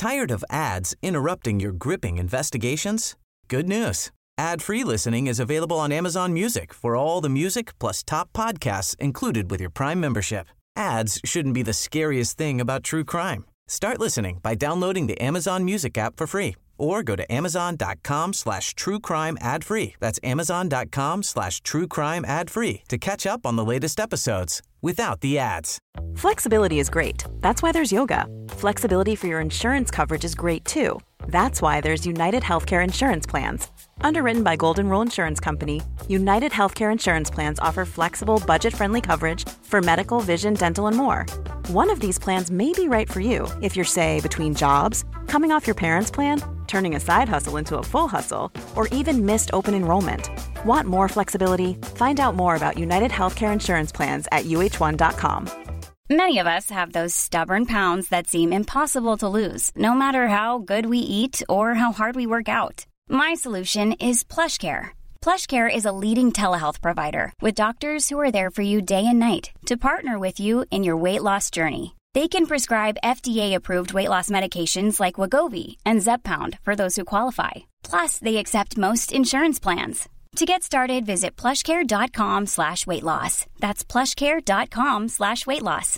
Tired of ads interrupting your gripping investigations? Good news. Ad-free listening is available on Amazon Music for all the music plus top podcasts included with your Prime membership. Ads shouldn't be the scariest thing about true crime. Start listening by downloading the Amazon Music app for free or go to amazon.com/truecrime ad-free. That's amazon.com/truecrime ad-free to catch up on the latest episodes without the ads. Flexibility is great. That's why there's yoga. Flexibility for your insurance coverage is great too. That's why there's United Healthcare Insurance Plans. Underwritten by Golden Rule Insurance Company, United Healthcare Insurance Plans offer flexible, budget-friendly coverage for medical, vision, dental, and more. One of these plans may be right for you if you're, say, between jobs, coming off your parents' plan, turning a side hustle into a full hustle, or even missed open enrollment. Want more flexibility? Find out more about United Healthcare Insurance Plans at uh1.com. Many of us have those stubborn pounds that seem impossible to lose, no matter how good we eat or how hard we work out. My solution is PlushCare. PlushCare is a leading telehealth provider with doctors who are there for you day and night to partner with you in your weight loss journey. They can prescribe FDA-approved weight loss medications like Wegovy and Zepbound for those who qualify. Plus, they accept most insurance plans. To get started, visit plushcare.com/weightloss. That's plushcare.com/weightloss.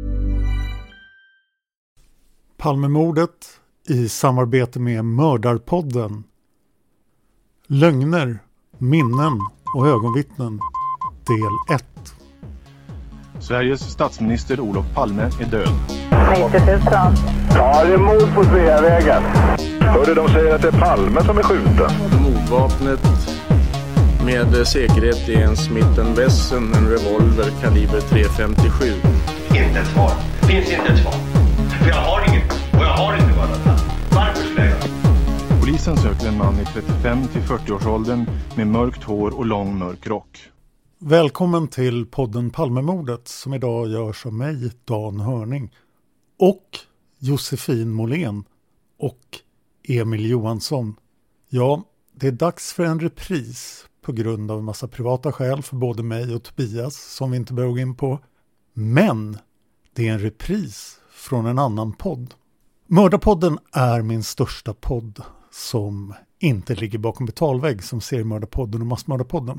Palmemordet i samarbete med Mördarpodden. Lögner, minnen och ögonvittnen. Del 1. Sveriges statsminister Olof Palme är död. 90 000. Ja, det är mord på Sveavägen. Hörde de säger att det är Palme som är skjuten. Mordvapnet med säkerhet är en Smith & Wesson, en revolver kaliber .357. Inte ett svar. Finns inte ett svar. För jag har inget. Och jag har inte varit. Varför skulle jag? Polisen söker en man i 35 till 40-årsåldern med mörkt hår och lång mörk rock. Välkommen till podden Palmemordet som idag görs av mig, Dan Hörning, och Josefin Måhlén och Emil Johansson. Ja, det är dags för en repris på grund av en massa privata skäl för både mig och Tobias som vi inte behöver gå in på. Men det är en repris från en annan podd. Mördarpodden är min största podd som inte ligger bakom betalvägg som seriemördarpodden och massmördarpodden.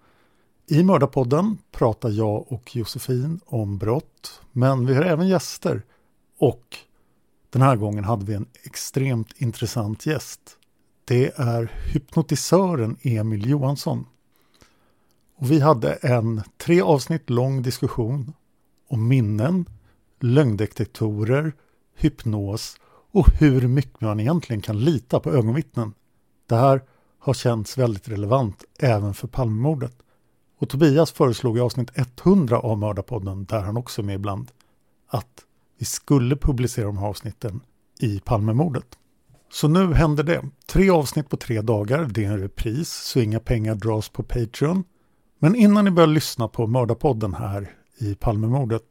I Mördarpodden pratar jag och Josefin om brott, men vi har även gäster och den här gången hade vi en extremt intressant gäst. Det är hypnotisören Emil Johansson. Och vi hade en 3 avsnitt lång diskussion om minnen, lögndetektorer, hypnos och hur mycket man egentligen kan lita på ögonvittnen. Det här har känts väldigt relevant även för Palmemordet. Och Tobias föreslog i avsnitt 100 av Mördarpodden, där han också är med ibland, att vi skulle publicera de här avsnitten i Palmemordet. Så nu händer det. 3 avsnitt på 3 dagar, det är en repris så inga pengar dras på Patreon. Men innan ni börjar lyssna på Mördarpodden här i Palmemordet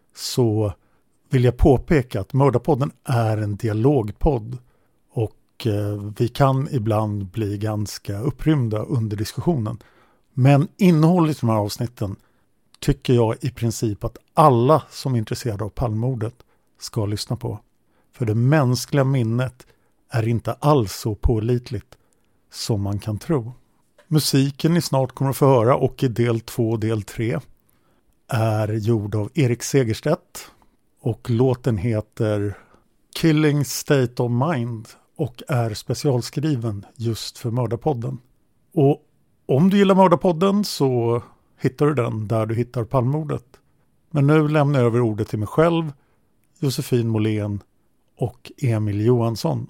så vill jag påpeka att Mördarpodden är en dialogpodd och vi kan ibland bli ganska upprymda under diskussionen. Men innehållet i de här avsnitten tycker jag i princip att alla som är intresserade av Palmemordet ska lyssna på. För det mänskliga minnet är inte alls så pålitligt som man kan tro. Musiken ni snart kommer att få höra och i del 2 och del 3 är gjord av Erik Segerstedt och låten heter Killing State of Mind och är specialskriven just för Mördarpodden. Och om du gillar Mördarpodden så hittar du den där du hittar Palmemordet. Men nu lämnar jag över ordet till mig själv, Josefin Måhlén och Emil Johansson.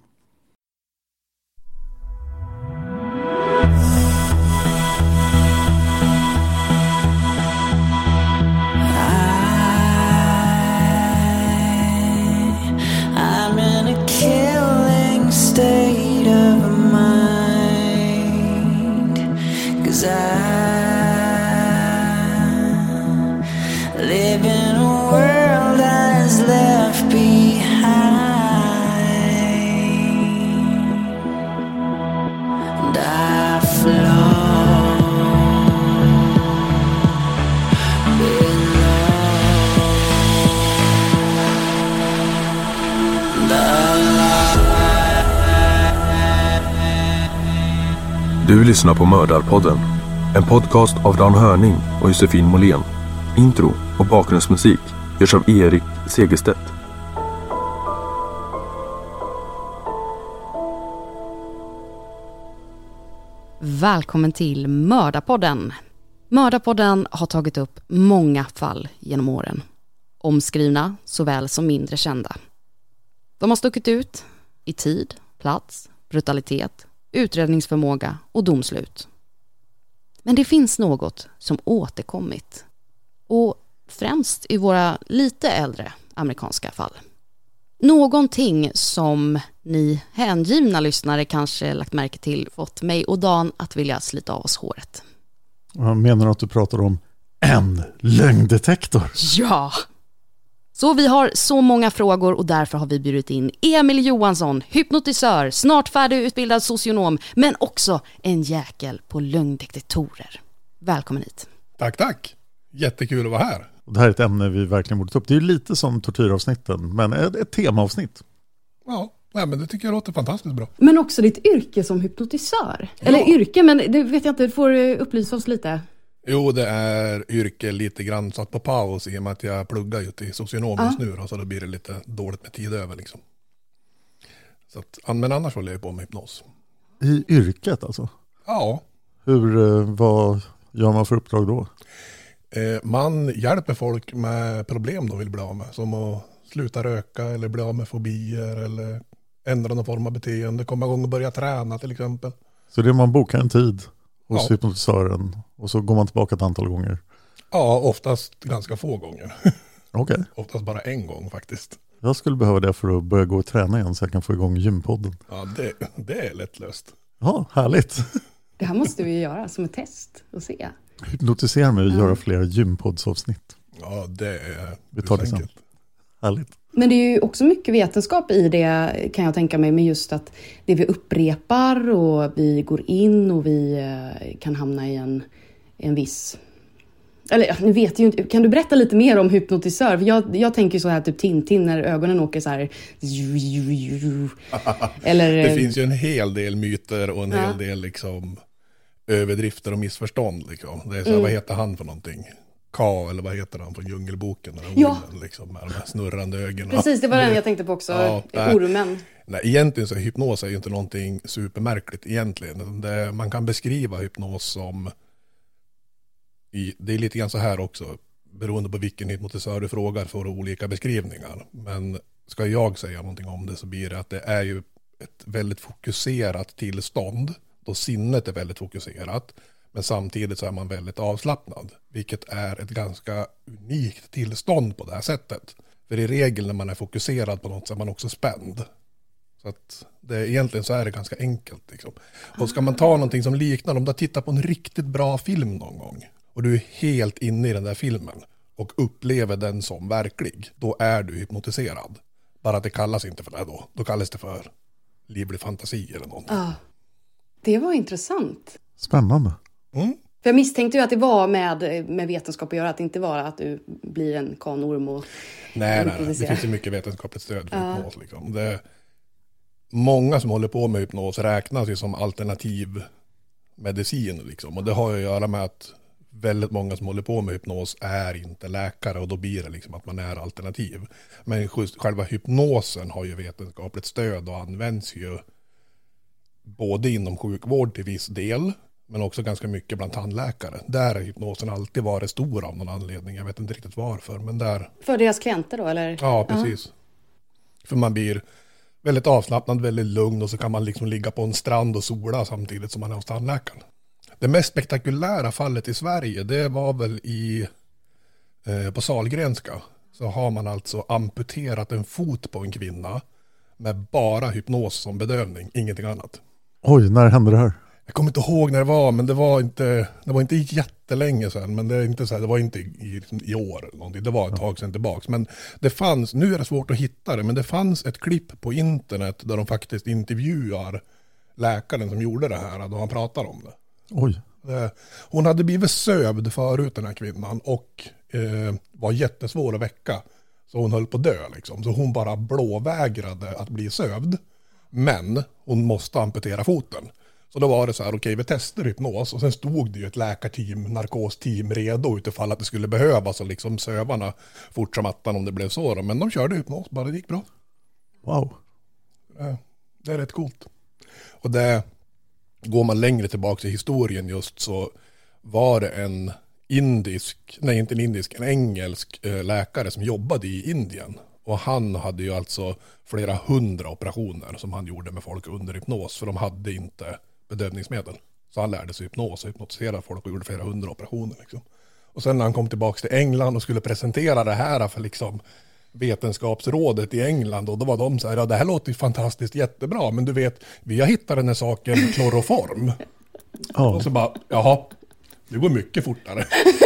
I'm in a killing state of mind, 'cause I live in a world that is left behind. Du lyssnar på Mördarpodden. En podcast av Dan Hörning och Josefin Måhlén. Intro och bakgrundsmusik görs av Erik Segerstedt. Välkommen till Mördarpodden. Mördarpodden har tagit upp många fall genom åren. Omskrivna såväl som mindre kända. De har stuckit ut i tid, plats, brutalitet, utredningsförmåga och domslut. Men det finns något som återkommit. Och främst i våra lite äldre amerikanska fall. Någonting som ni hängivna lyssnare kanske lagt märke till fått mig och Dan att vilja slita av oss håret. Jag menar att du pratar om en lögndetektor. Ja! Så vi har så många frågor och därför har vi bjudit in Emil Johansson, hypnotisör, snart färdigutbildad socionom, men också en jäkel på lögndetektorer. Välkommen hit. Tack. Jättekul att vara här. Det här är ett ämne vi verkligen borde ta upp. Det är lite som tortyravsnitten, men ett temaavsnitt. Ja, men det tycker jag låter fantastiskt bra. Men också ditt yrke som hypnotisör. Ja. Eller yrke, men det vet jag inte, du får upplysa oss lite. Jo, det är yrke lite grann satt på paus i och med att jag pluggar ju till socionom just nu. Så då blir det lite dåligt med tid över liksom. Så att, men annars håller jag på med hypnos. I yrket alltså? Ja. Vad gör man för uppdrag då? Man hjälper folk med problem de vill bli av med. Som att sluta röka eller bli av med fobier eller ändra någon form av beteende. Komma igång och börja träna till exempel. Så det är man bokar en tid hos hypnotisören och så går man tillbaka ett antal gånger? Ja, oftast ganska få gånger. Okay. Oftast bara en gång faktiskt. Jag skulle behöva det för att börja gå och träna igen så jag kan få igång gympodden. Ja, det är lättlöst. Ja, härligt. Det här måste vi göra som ett test och se. Hypnotisera mig och göra flera gympoddsavsnitt. Ja, det är vi tar det sen. Härligt. Men det är ju också mycket vetenskap i det, kan jag tänka mig, med just att det vi upprepar och vi går in och vi kan hamna i en viss... Eller nu vet jag inte, kan du berätta lite mer om hypnotisör? För jag tänker så här typ Tintin när ögonen åker så här. Eller... Det finns ju en hel del myter och en hel del liksom överdrifter och missförstånd. Liksom. Det är så här, vad heter han för någonting? Eller vad heter han från Djungelboken? Ormen, liksom, med de här snurrande ögonen. Precis, det var den jag tänkte på också. Ormen. Nej, egentligen så är hypnos ju inte någonting supermärkligt egentligen. Man kan beskriva hypnos som... Det är lite grann så här också. Beroende på vilken hypnotisör du frågar får du olika beskrivningar. Men ska jag säga någonting om det så blir det att det är ju ett väldigt fokuserat tillstånd. Då sinnet är väldigt fokuserat. Men samtidigt så är man väldigt avslappnad. Vilket är ett ganska unikt tillstånd på det här sättet. För i regel när man är fokuserad på något så är man också spänd. Så att egentligen så är det ganska enkelt. Liksom. Och ska man ta någonting som liknar, om du tittar på en riktigt bra film någon gång. Och du är helt inne i den där filmen. Och upplever den som verklig. Då är du hypnotiserad. Bara att det kallas inte för det då. Då kallas det för livlig fantasi eller någonting. Ja, det var intressant. Spännande. För jag misstänkte ju att det var med vetenskap att göra, att det inte var att du blir en kanorm och... Nej, det finns ju mycket vetenskapligt stöd för hypnos. Liksom. Många som håller på med hypnos räknas ju som alternativ medicin. Liksom. Och det har ju att göra med att väldigt många som håller på med hypnos är inte läkare och då blir det liksom att man är alternativ. Men själva hypnosen har ju vetenskapligt stöd och används ju både inom sjukvård till viss del men också ganska mycket bland tandläkare. Där har hypnosen alltid varit stor av någon anledning. Jag vet inte riktigt varför, men där... För deras klienter då, eller? Ja, precis. För man blir väldigt avslappnad, väldigt lugn och så kan man liksom ligga på en strand och sola samtidigt som man är hos tandläkaren. Det mest spektakulära fallet i Sverige, det var väl på Sahlgrenska. Så har man alltså amputerat en fot på en kvinna med bara hypnos som bedövning, ingenting annat. Oj, när hände det här? Jag kommer inte ihåg när det var, men det var inte jättelänge sedan, men det är inte så här, det var inte i år eller någonting. Det var ett tag sedan tillbaks, men det fanns, nu är det svårt att hitta det, men det fanns ett klipp på internet där de faktiskt intervjuar läkaren som gjorde det här, då han pratar om det. Oj. Hon hade blivit sövd förut, den här kvinnan, och var jättesvår att väcka. Så hon höll på att dö liksom. Så hon bara blåvägrade att bli sövd. Men hon måste amputera foten. Så då var det så här, okej, vi testar hypnos och sen stod det ju ett läkarteam, narkosteam redo utifall att det skulle behövas och liksom sövarna fort som attan om det blev så då. Men de körde hypnos, bara det gick bra. Wow. Det är rätt coolt. Och det går man längre tillbaka i historien just så var det en engelsk läkare som jobbade i Indien. Och han hade ju alltså flera 100 operationer som han gjorde med folk under hypnos. För de hade inte bedövningsmedel. Så han lärde sig hypnos och hypnotiserade folk och gjorde flera 100 operationer. Liksom. Och sen när han kom tillbaka till England och skulle presentera det här för liksom vetenskapsrådet i England. Och då var de så här, ja, det här låter ju fantastiskt jättebra. Men du vet, vi har hittat den här saken kloroform. Och så bara, jaha, det går mycket fortare.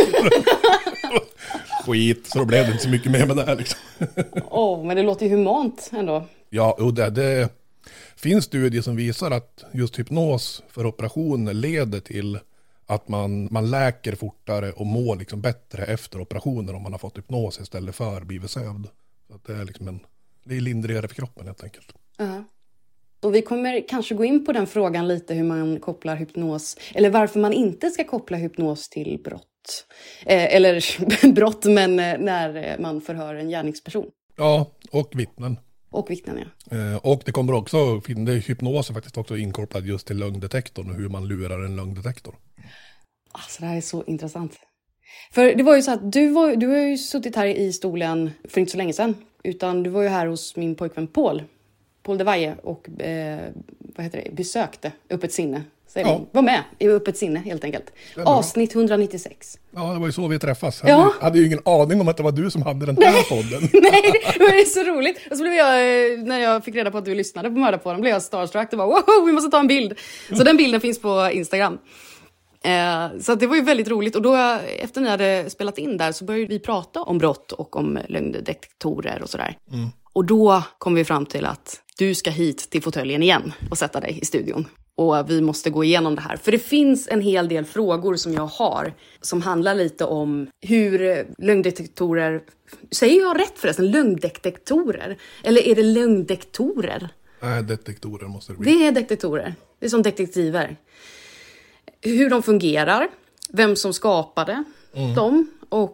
Skit, så då blev det inte så mycket mer med det här liksom. Men det låter ju humant ändå. Ja, och det finns studier som visar att just hypnos för operationer leder till att man läker fortare och mår liksom bättre efter operationer om man har fått hypnos istället för blivit sövd. Så att det är liksom det är lindrigare för kroppen helt enkelt. Och vi kommer kanske gå in på den frågan lite hur man kopplar hypnos, eller varför man inte ska koppla hypnos till brott. Eller brott, men när man förhör en gärningsperson. Ja, och vittnen. Och vittnen, ja. Och det kommer också, hypnos är faktiskt också inkopplad just till lögndetektorn och hur man lurar en lögndetektor. Alltså det här är så intressant. För det var ju så att du har ju suttit här i stolen för inte så länge sedan. Utan du var ju här hos min pojkvän Paul de Valle och besökte Öppet sinne. Var med i Öppet sinne helt enkelt. Avsnitt 196. Ja, det var ju så vi träffas. Jag hade ju ingen aning om att det var du som hade den här podden. Nej, det var så roligt. Och så blev jag, när jag fick reda på att du lyssnade på Mördarpodden, blev jag starstruck. Det var wow, vi måste ta en bild. Så den bilden finns på Instagram. Så det var ju väldigt roligt. Och då efter ni hade spelat in där så började vi prata om brott och om lögndetektorer och sådär. Och då kom vi fram till att du ska hit till fåtöljen igen och sätta dig i studion. Och vi måste gå igenom det här. För det finns en hel del frågor som jag har som handlar lite om hur lögndetektorer... Säger jag rätt förresten? Lögndetektorer? Eller är det lögndetektorer? Nej, detektorer måste det bli. Det är detektorer. Det är som detektiver. Hur de fungerar. Vem som skapade dem.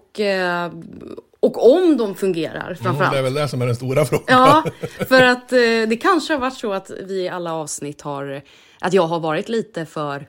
Och om de fungerar framförallt. Det är väl det som är den stora frågan. Ja, för att det kanske har varit så att vi i alla avsnitt att jag har varit lite för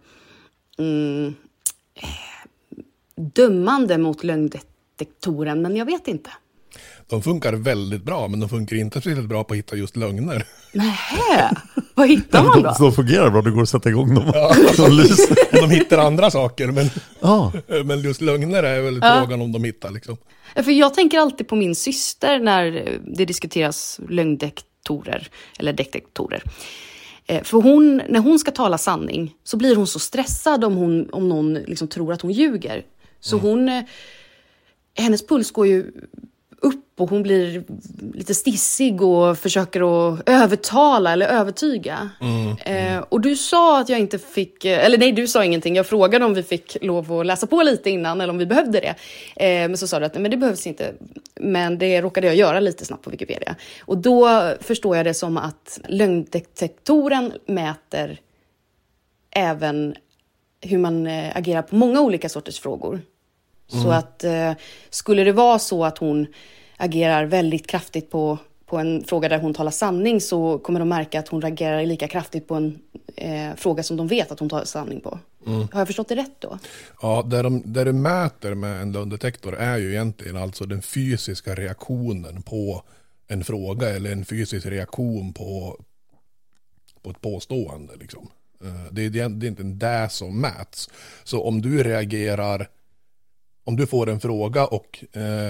dömande mot lögndetektoren, men jag vet inte. De funkar väldigt bra, men de funkar inte speciellt bra på att hitta just lögner. Nähä, vad hittar man då? De fungerar bra, det går att sätta igång dem. Ja. De hittar andra saker, men just lögner är väl frågan om de hittar liksom. För jag tänker alltid på min syster när det diskuteras lögndetektorer eller detektorer. För när hon ska tala sanning så blir hon så stressad om någon liksom tror att hon ljuger. Så hennes puls går ju upp och hon blir lite stissig och försöker att övertala eller övertyga. Och du sa att jag inte fick, eller nej, du sa ingenting. Jag frågade om vi fick lov att läsa på lite innan eller om vi behövde det. Men så sa du att nej, men det behövs inte. Men det råkade jag göra lite snabbt på Wikipedia. Och då förstår jag det som att lögndetektoren mäter även hur man agerar på många olika sorters frågor. Så att skulle det vara så att hon agerar väldigt kraftigt på en fråga där hon talar sanning, så kommer de märka att hon reagerar lika kraftigt på en fråga som de vet att hon talar sanning på. Har jag förstått det rätt då? Ja, där du mäter med en lögndetektor är ju egentligen alltså den fysiska reaktionen på en fråga eller en fysisk reaktion på ett påstående liksom. Det är inte det som mäts. Så om du reagerar, om du får en fråga och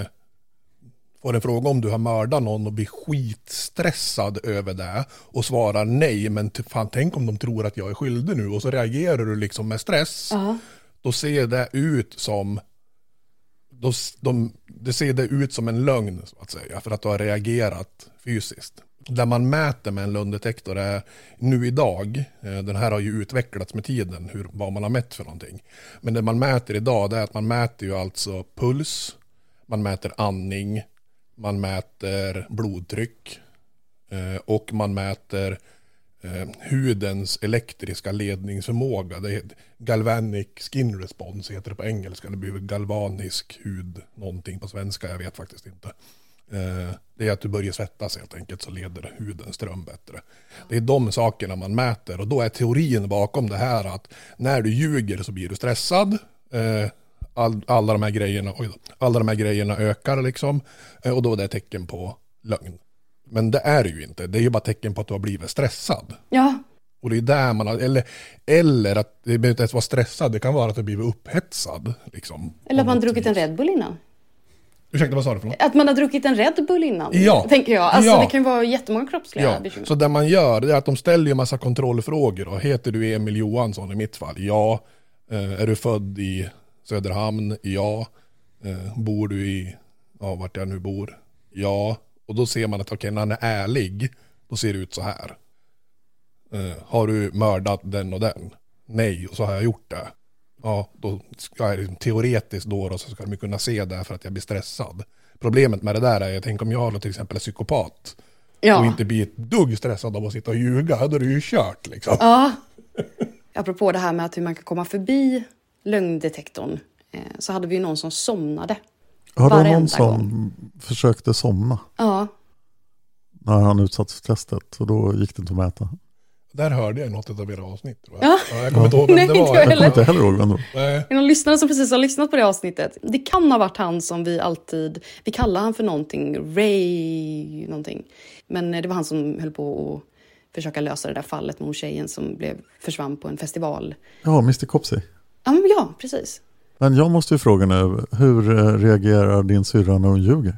om du har mördat någon och blir skitstressad över det och svarar nej, men fan, tänk om de tror att jag är skyldig nu, och så reagerar du liksom med stress, då ser det ut som det ser det ut som en lögn så att säga, för att du har reagerat fysiskt. Där man mäter med en lögndetektor är nu idag, den här har ju utvecklats med tiden, vad man har mätt för någonting. Men det man mäter idag, det är att man mäter ju alltså puls, man mäter andning, man mäter blodtryck och man mäter hudens elektriska ledningsförmåga. Det är galvanic skin response heter det på engelska. Det blir galvanisk hud, någonting på svenska, jag vet faktiskt inte. Det är att du börjar svettas helt enkelt, så leder huden ström bättre. Det är de sakerna man mäter, och då är teorin bakom det här att när du ljuger så blir du stressad. Alla de här grejerna ökar liksom, och då är det ett tecken på lögn. Men det är det ju inte. Det är ju bara tecken på att du har blivit stressad. Ja. Och det är där man har, eller att det behöver inte ens vara stressad. Det kan vara att du blivit upphetsad. Liksom, eller att man druckit en Red Bull innan. Ursäkta, vad sa du för något? Att man har druckit en Red Bull innan, ja. Tänker jag. Alltså det kan ju vara jättemånga kroppsliga bekymmer. Så det man gör, det är att de ställer ju massa kontrollfrågor. Och heter du Emil Johansson i mitt fall? Ja. Är du född i Söderhamn? Ja. Bor du i, vart jag nu bor? Ja. Och då ser man att okej, när han är ärlig, då ser det ut så här. Har du mördat den och den? Nej, och så har jag gjort det. Ja, då ska jag teoretiskt då så ska de kunna se det för att jag blir stressad. Problemet med det där är, jag tänker om jag har till exempel en psykopat och inte blir ett dugg stressad av att sitta och ljuga, då är det ju kört liksom. Ja, apropå det här med att hur man kan komma förbi lögndetektorn, så hade vi ju någon som somnade. Ja, det var någon som försökte somna. Ja. När han utsattes för testet, och då gick det inte att mäta. Där hörde jag något av era avsnitt. Ja. Jag kommer inte ihåg vem det var. Jag kommer inte heller ihåg vem det var. Det är någon lyssnare som precis har lyssnat på det avsnittet. Det kan ha varit han som vi kallar han för någonting, Ray någonting. Men det var han som höll på att försöka lösa det där fallet med hon tjejen som försvann på en festival. Ja, Mr. Copsey. Ja, precis. Men jag måste ju fråga nu, hur reagerar din syrra när hon ljuger?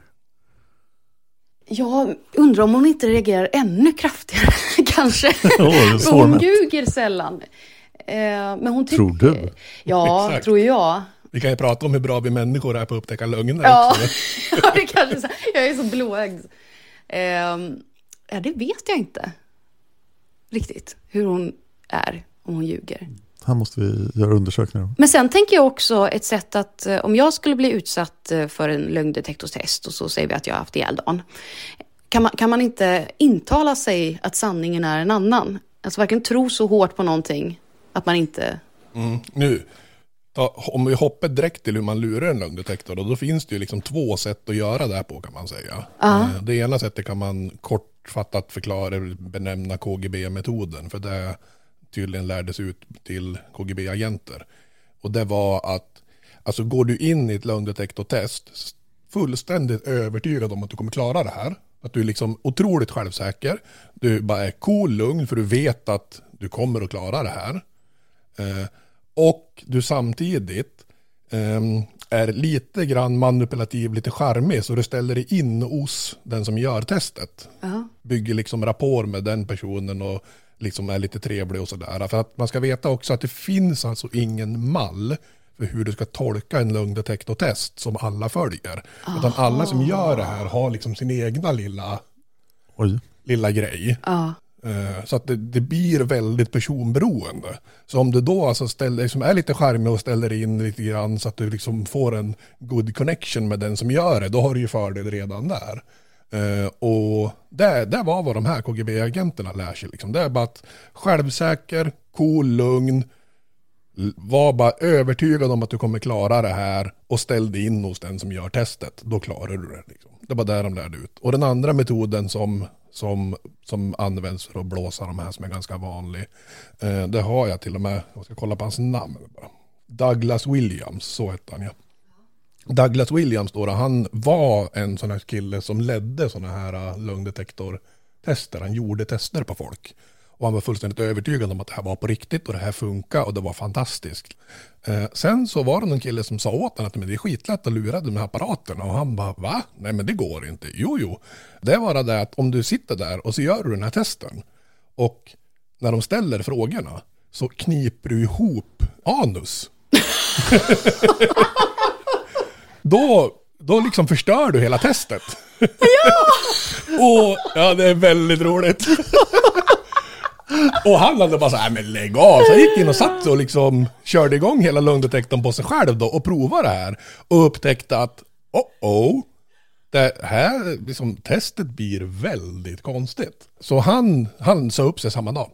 Jag undrar om hon inte reagerar ännu kraftigare, kanske. Hon ljuger sällan. Men hon tror du? Ja, exakt. Tror jag. Vi kan ju prata om hur bra vi människor är på att upptäcka lögner. Ja, ja det kanske så. Jag är så blåögd. Det vet jag inte riktigt, hur hon är om hon ljuger. Här måste vi göra undersökningar. Men sen tänker jag också ett sätt att om jag skulle bli utsatt för en lögndetektorstest och så säger vi att jag har haft ihjäl dagen. Kan man inte intala sig att sanningen är en annan? Alltså verkligen tro så hårt på någonting att man inte... Nu, om vi hoppar direkt till hur man lurar en lögndetektor, då finns det ju liksom 2 sätt att göra det här på, kan man säga. Det ena sättet kan man kortfattat benämna KGB-metoden, för det tydligen lärdes ut till KGB-agenter. Och det var att, alltså går du in i ett lögndetektortest fullständigt övertygad om att du kommer klara det här, att du är liksom otroligt självsäker, du bara är cool, lugn, för du vet att du kommer att klara det här, och du samtidigt är lite grann manipulativ, lite charmig, så du ställer dig in hos den som gör testet. Bygger liksom rapport med den personen och liksom är lite trevlig och sådär. För att man ska veta också att det finns alltså ingen mall för hur du ska tolka en lögndetektortest som alla följer. Utan alla som gör det här har liksom sin egna lilla grej. Så att det blir väldigt personberoende. Så om du då alltså liksom är lite charmig och ställer in lite grann så att du liksom får en good connection med den som gör det, då har du ju fördel redan där. Och det var vad de här KGB-agenterna lär sig. Liksom. Det är bara att självsäker, cool, lugn, var bara övertygad om att du kommer klara det här och ställ dig in hos den som gör testet. Då klarar du det. Liksom. Det var där de lärde ut. Och den andra metoden som används för att blåsa de här, som är ganska vanlig, det har jag till och med, jag ska kolla på hans namn bara. Douglas Williams, så hette han, ja. Douglas Williams då, han var en sån här kille som ledde såna här lögndetektortester. Han gjorde tester på folk. Och han var fullständigt övertygad om att det här var på riktigt och det här funkar och det var fantastiskt. Sen så var det någon kille som sa åt honom att men det är skitlätt att lura de här apparaterna. Och han bara, va? Nej, men det går inte. Jo. Det var det att om du sitter där och så gör du den här testen. Och när de ställer frågorna så kniper du ihop anus. Då liksom förstör du hela testet. Och det är väldigt roligt. Och han hade bara så här, men lägg av. Så jag gick in och satt och liksom körde igång hela lögndetektorn på sig själv då och provade det här. Och upptäckte att, det här liksom, testet blir väldigt konstigt. Så han sa upp sig samma dag.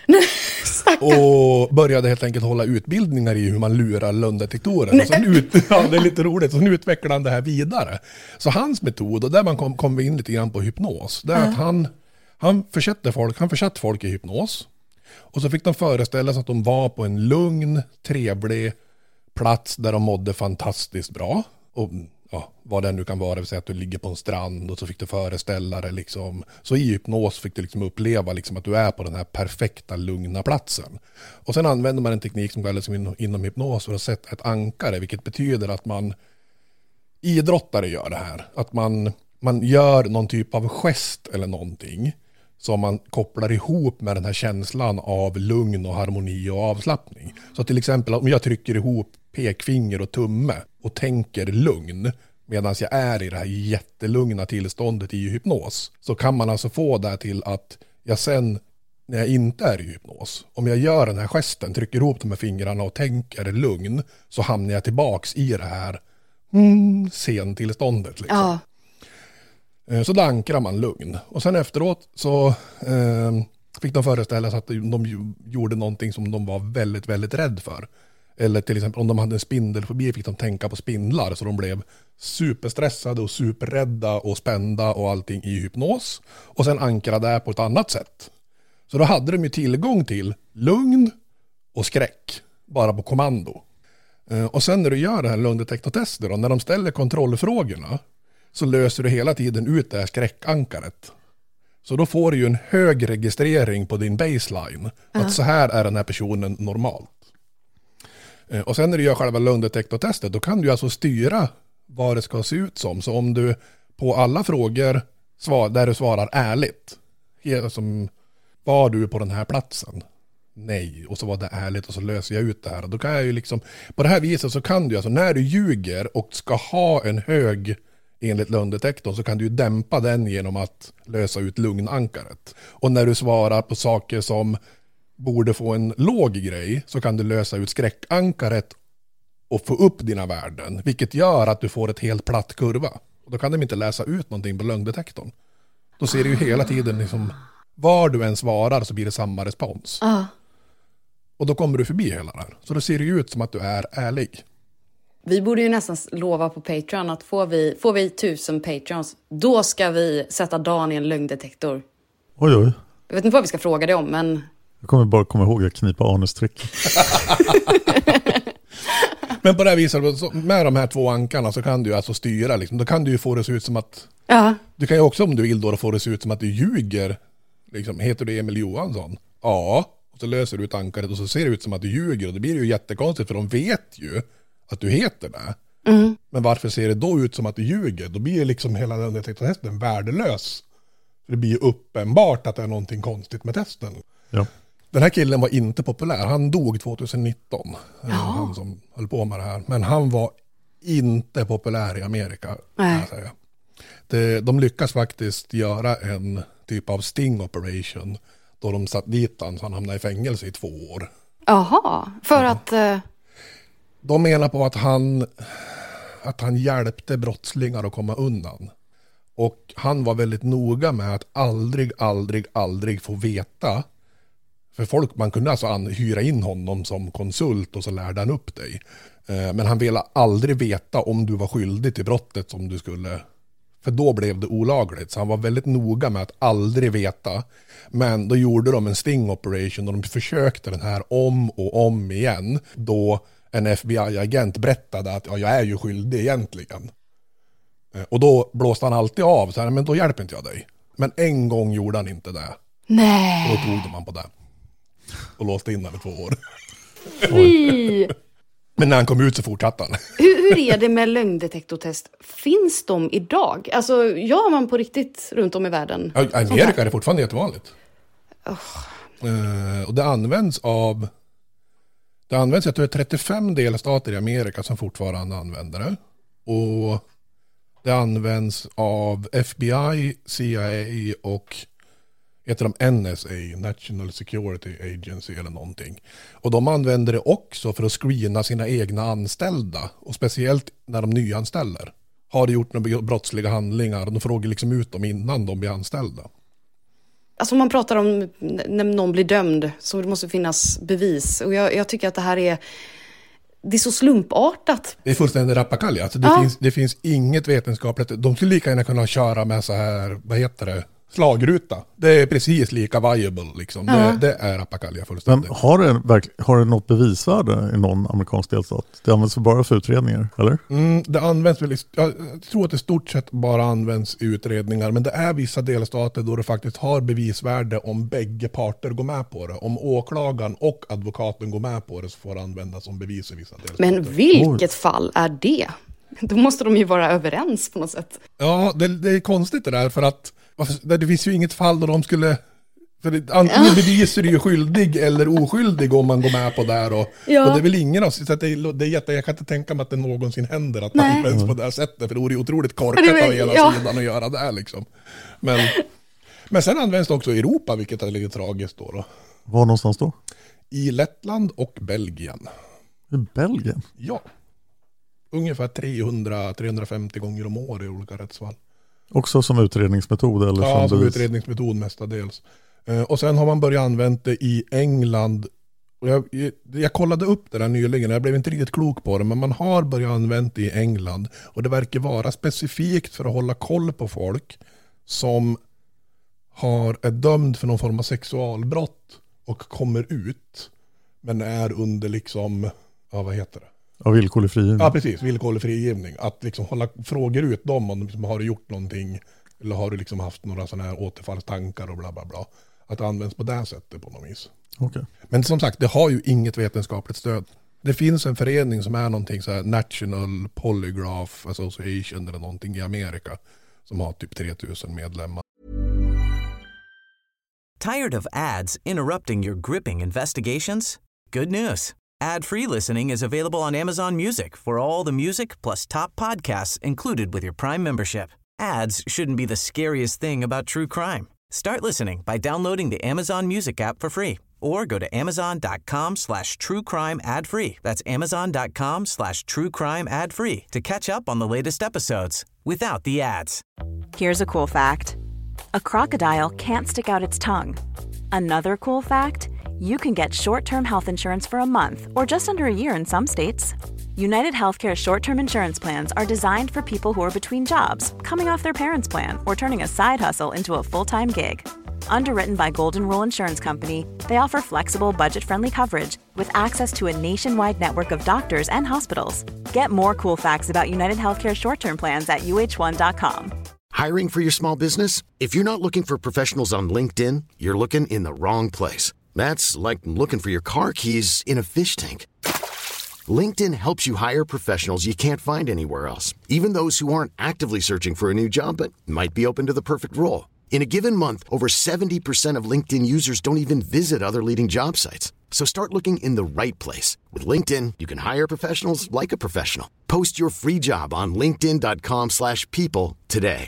Och började helt enkelt hålla utbildningar i hur man lurar lögndetektorer. Och sen det är lite roligt. Så nu utvecklar han det här vidare. Så hans metod, och där man kom in lite grann på hypnos, det är att han försatte folk i hypnos. Och så fick de föreställa sig att de var på en lugn, trevlig plats där de mådde fantastiskt bra. Och vad det nu kan vara, det vill säga att du ligger på en strand och så fick du föreställa dig liksom. Så i hypnos fick du liksom uppleva liksom att du är på den här perfekta, lugna platsen. Och sen använder man en teknik som kallas inom hypnos för att sätta ett ankare, vilket betyder att idrottare gör det här. Att man gör någon typ av gest eller någonting som man kopplar ihop med den här känslan av lugn och harmoni och avslappning. Så till exempel om jag trycker ihop pekfinger och tumme och tänker lugn medan jag är i det här jättelugna tillståndet i hypnos, så kan man alltså få det till att jag sen när jag inte är i hypnos, om jag gör den här gesten, trycker ihop de här fingrarna och tänker lugn, så hamnar jag tillbaks i det här sentillståndet liksom. Ja. Så då ankrar man lugn. Och sen efteråt så fick de föreställa sig att de gjorde någonting som de var väldigt, väldigt rädd för. Eller till exempel om de hade en spindelfobi fick de tänka på spindlar, så de blev superstressade och superrädda och spända och allting i hypnos. Och sen ankrade det på ett annat sätt. Så då hade de ju tillgång till lugn och skräck bara på kommando. Och sen när du gör det här lögndetektortestet då, när de ställer kontrollfrågorna, så löser du hela tiden ut det här skräckankaret. Så då får du ju en hög registrering på din baseline. Att så här är den här personen normalt. Och sen när du gör själva lögndetektortestet, då kan du alltså styra vad det ska se ut som. Så om du på alla frågor där du svarar ärligt, som var du på den här platsen? Nej. Och så var det ärligt och så löser jag ut det här. Då kan jag ju liksom, på det här viset så kan du alltså, när du ljuger och ska ha en hög enligt lögndetektorn, så kan du ju dämpa den genom att lösa ut lugnankaret. Och när du svarar på saker som borde få en låg grej, så kan du lösa ut skräckankaret och få upp dina värden, vilket gör att du får ett helt platt kurva. Och då kan de inte läsa ut någonting på lögndetektorn. Då ser du ju hela tiden liksom, var du än svarar så blir det samma respons. Och då kommer du förbi hela det här. Så då ser det ut som att du är ärlig. Vi borde ju nästan lova på Patreon att får vi 1000 Patreons, då ska vi sätta Dan i en lögndetektor. Oj. Jag vet inte vad vi ska fråga dig om, men... Jag kommer bara komma ihåg att knipa anustrick. Men på det här viset, med de här två ankarna så kan du alltså styra. Liksom. Då kan du ju få det se ut som att... Du kan ju också, om du vill, då få det se ut som att du ljuger. Liksom, heter du Emil Johansson? Ja. Och så löser du ut ankaret och så ser det ut som att du ljuger. Och det blir ju jättekonstigt, för de vet ju att du heter det. Men varför ser det då ut som att du ljuger? Då blir liksom hela den detektortesten värdelös. Det blir ju uppenbart att det är någonting konstigt med testen. Ja. Den här killen var inte populär. Han dog 2019. Han som höll på med det här. Men han var inte populär i Amerika. Kan jag säga. De lyckas faktiskt göra en typ av sting operation. Då de satt dit han, så han hamnade i fängelse i 2 år. Jaha, för att... De menar på att han hjälpte brottslingar att komma undan. Och han var väldigt noga med att aldrig få veta. För folk, man kunde alltså hyra in honom som konsult och så lärde han upp dig. Men han ville aldrig veta om du var skyldig till brottet som du skulle... För då blev det olagligt. Så han var väldigt noga med att aldrig veta. Men då gjorde de en sting operation och de försökte den här om och om igen. Då en FBI-agent berättade att jag är ju skyldig egentligen. Och då blåste han alltid av. Så här, men då hjälper inte jag dig. Men en gång gjorde han inte det. Nej. Och då tog man på det. Och låste in honom i 2 år. Men när han kom ut så fortsatte han. Hur är det med lögndetektortest? Finns de idag? Alltså, gör man på riktigt runt om i världen? Ja, Amerika är det fortfarande jättevanligt. Och det används jag tror det är 35 delstater i Amerika som fortfarande använder det. Och det används av FBI, CIA och heter de NSA, National Security Agency eller någonting. Och de använder det också för att screena sina egna anställda. Och speciellt när de nyanställer. har gjort några brottsliga handlingar. De frågar liksom ut dem innan de blir anställda. Alltså man pratar om när någon blir dömd så det måste finnas bevis. Och jag tycker att det här är så slumpartat. Det är fullständigt rappakalja. Alltså det finns inget vetenskapligt. De skulle lika gärna kunna köra med så här, vad heter det? Slagruta. Det är precis lika viable liksom. Det är rappakalja fullständigt. Men har det något bevisvärde i någon amerikansk delstat? Det används bara för utredningar, eller? Det används väl, jag tror att det stort sett bara används i utredningar, men det är vissa delstater då det faktiskt har bevisvärde om bägge parter går med på det. Om åklagaren och advokaten går med på det så får det användas som bevis i vissa delstater. Men vilket fall är det? Då måste de ju vara överens på något sätt. Ja, det är konstigt det där, för att det finns ju inget fall då de skulle... För antingen bevisar du ju skyldig eller oskyldig om man går med på där. Och det är väl ingen av oss. Så jag kan inte tänka mig att det någonsin händer att man används på det här sättet. För det vore otroligt korkat av hela sidan att göra det här liksom. Men sen används det också i Europa, vilket är lite tragiskt då. Var någonstans då? I Lettland och Belgien. I Belgien? Ja. Ungefär 300-350 gånger om år i olika rättsfall. Också som utredningsmetod? Eller ja, som utredningsmetod mestadels. Och sen har man börjat använda det i England. Och jag kollade upp det där nyligen. Jag blev inte riktigt klok på det. Men man har börjat använda det i England. Och det verkar vara specifikt för att hålla koll på folk som är dömd för någon form av sexualbrott och kommer ut. Men är under liksom, vad heter det? Ja, villkorlig frigivning. Ja, precis. Villkorlig frigivning. Att liksom frågor ut dem om de har gjort någonting. Eller har du liksom haft några sådana här återfallstankar och bla bla bla. Att det används på det sättet på något vis. Okay. Men som sagt, det har ju inget vetenskapligt stöd. Det finns en förening som är någonting så här National Polygraph Association eller någonting i Amerika. Som har typ 3000 medlemmar. Tired of ads interrupting your gripping investigations? Good news. Ad-free listening is available on Amazon Music for all the music plus top podcasts included with your Prime membership. Ads shouldn't be the scariest thing about true crime. Start listening by downloading the Amazon Music app for free or go to amazon.com/truecrime ad-free. That's amazon.com/truecrime ad-free to catch up on the latest episodes without the ads. Here's a cool fact. A crocodile can't stick out its tongue. Another cool fact, you can get short-term health insurance for a month or just under a year in some states. United Healthcare short-term insurance plans are designed for people who are between jobs, coming off their parents' plan, or turning a side hustle into a full-time gig. Underwritten by Golden Rule Insurance Company, they offer flexible, budget-friendly coverage with access to a nationwide network of doctors and hospitals. Get more cool facts about United Healthcare short-term plans at uh1.com. Hiring for your small business? If you're not looking for professionals on LinkedIn, you're looking in the wrong place. That's like looking for your car keys in a fish tank. LinkedIn helps you hire professionals you can't find anywhere else, even those who aren't actively searching for a new job but might be open to the perfect role. In a given month, over 70% of LinkedIn users don't even visit other leading job sites. So start looking in the right place. With LinkedIn, you can hire professionals like a professional. Post your free job on linkedin.com/people today.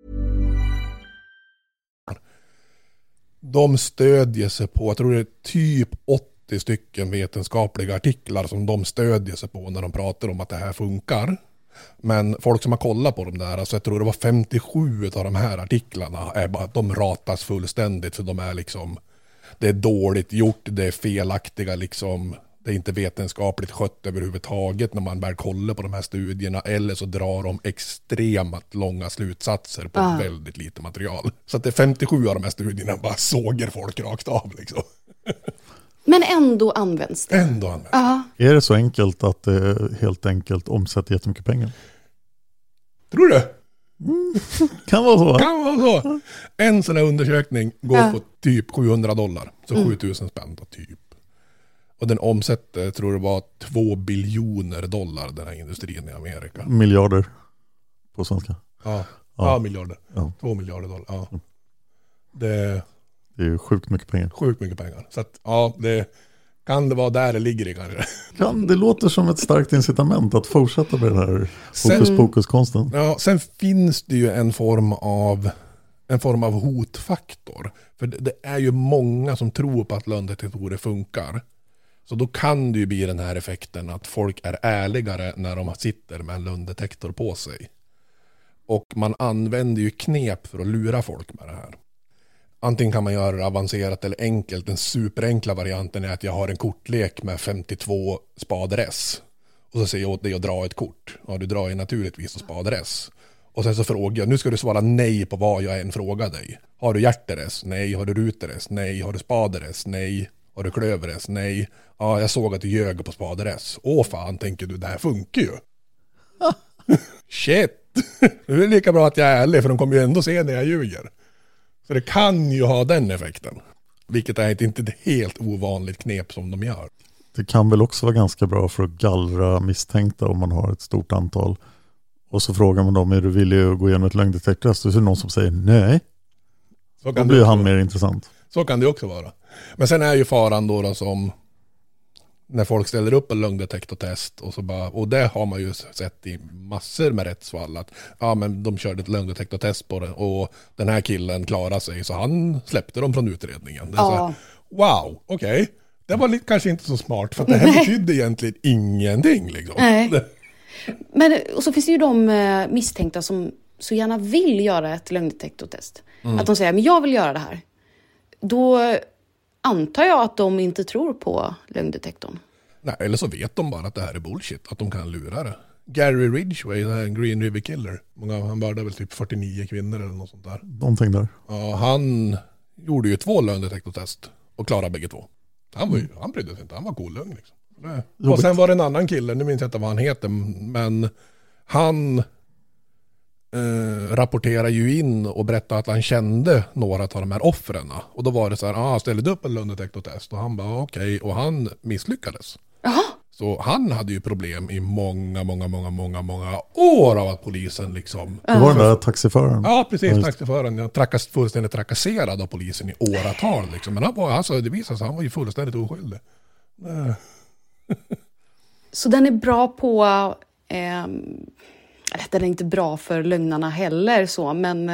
De stödjer sig på, jag tror det är typ 80 stycken vetenskapliga artiklar som de stödjer sig på när de pratar om att det här funkar. Men folk som har kollat på dem där, alltså jag tror det var 57 av de här artiklarna är bara att de ratas fullständigt, för de är liksom, det är dåligt gjort, det är felaktiga liksom, det är inte vetenskapligt skött överhuvudtaget när man börjar kolla på de här studierna, eller så drar de extremt långa slutsatser på väldigt lite material. Så att det är 57 av de här studierna bara såger folk rakt av liksom. Men ändå används det. Ändå används det. Är det så enkelt att det helt enkelt omsätter jättemycket pengar? Tror du? Kan vara så. Kan vara så. En sån här undersökning går på typ $700. Så 7000 spänn typ. Och den omsätter, tror det var $2 biljoner den här industrin i Amerika. Miljarder på svenska. Ja, miljarder. Ja. $2 miljarder. Ja. Det är ju sjukt mycket pengar. Sjukt mycket pengar. Så att, ja, kan det vara där det ligger i kanske. Det låter som ett starkt incitament att fortsätta med den här fokus-konsten. Ja, sen finns det ju en form av hotfaktor. För det är ju många som tror på att lögndetektorer funkar. Så då kan det ju bli den här effekten att folk är ärligare när de sitter med en lögndetektor på sig. Och man använder ju knep för att lura folk med det här. Antingen kan man göra det avancerat eller enkelt. Den superenkla varianten är att jag har en kortlek med 52 spader S. Och så säger jag åt dig att dra ett kort. Ja, du drar ju naturligtvis och spader S. Och sen så frågar jag, nu ska du svara nej på vad jag än frågar dig. Har du hjärter S? Nej. Har du ruter S? Nej. Har du spader S? Nej. Har du klöver S? Nej. Ja, jag såg att du ljög på spader S. Åh fan, tänker du, det här funkar ju. Shit. Det är lika bra att jag är ärlig, för de kommer ju ändå se när jag ljuger. Så det kan ju ha den effekten. Vilket är inte ett helt ovanligt knep som de gör. Det kan väl också vara ganska bra för att gallra misstänkta om man har ett stort antal. Och så frågar man dem, är du villig att gå igenom ett lögndetektortest? Och så är det någon som säger nej. Då blir han mer intressant. Så kan det också vara. Men sen är ju faran då som när folk ställer upp en lögndetektortest och så bara, och det har man ju sett i massor med rättsfall att ja, men de körde ett lögndetektortest på det och den här killen klarade sig så han släppte dem från utredningen. Det är så här, wow, okej. Det var kanske inte så smart för att det här betydde egentligen ingenting liksom. Nej. Men och så finns det ju de misstänkta som så gärna vill göra ett lögndetektortest. Att de säger, men jag vill göra det här. Då antar jag att de inte tror på lögndetektorn. Nej, eller så vet de bara att det här är bullshit, att de kan lura det. Gary Ridgway, en Green River Killer, han mördade väl typ 49 kvinnor eller något sånt där. Någonting där. Ja, han gjorde ju 2 lögndetektortest och klarade bägge 2. Han brydde sig inte, han var cool lögn liksom. Och sen var det en annan kille, nu minns jag inte vad han heter, men han rapporterar ju in och berättar att han kände några av de här offren. Och då var det så här, han ställde upp en lögndetektortest och han bara okej, och han misslyckades. Jaha. Så han hade ju problem i många år av att polisen liksom... Det var den där taxiföraren. Ja, precis, taxiföraren. Jag fullständigt trakasserad av polisen i åratal liksom. Men det visade sig, han var ju fullständigt oskyldig. Så den är bra på... den är inte bra för lögnarna heller så, men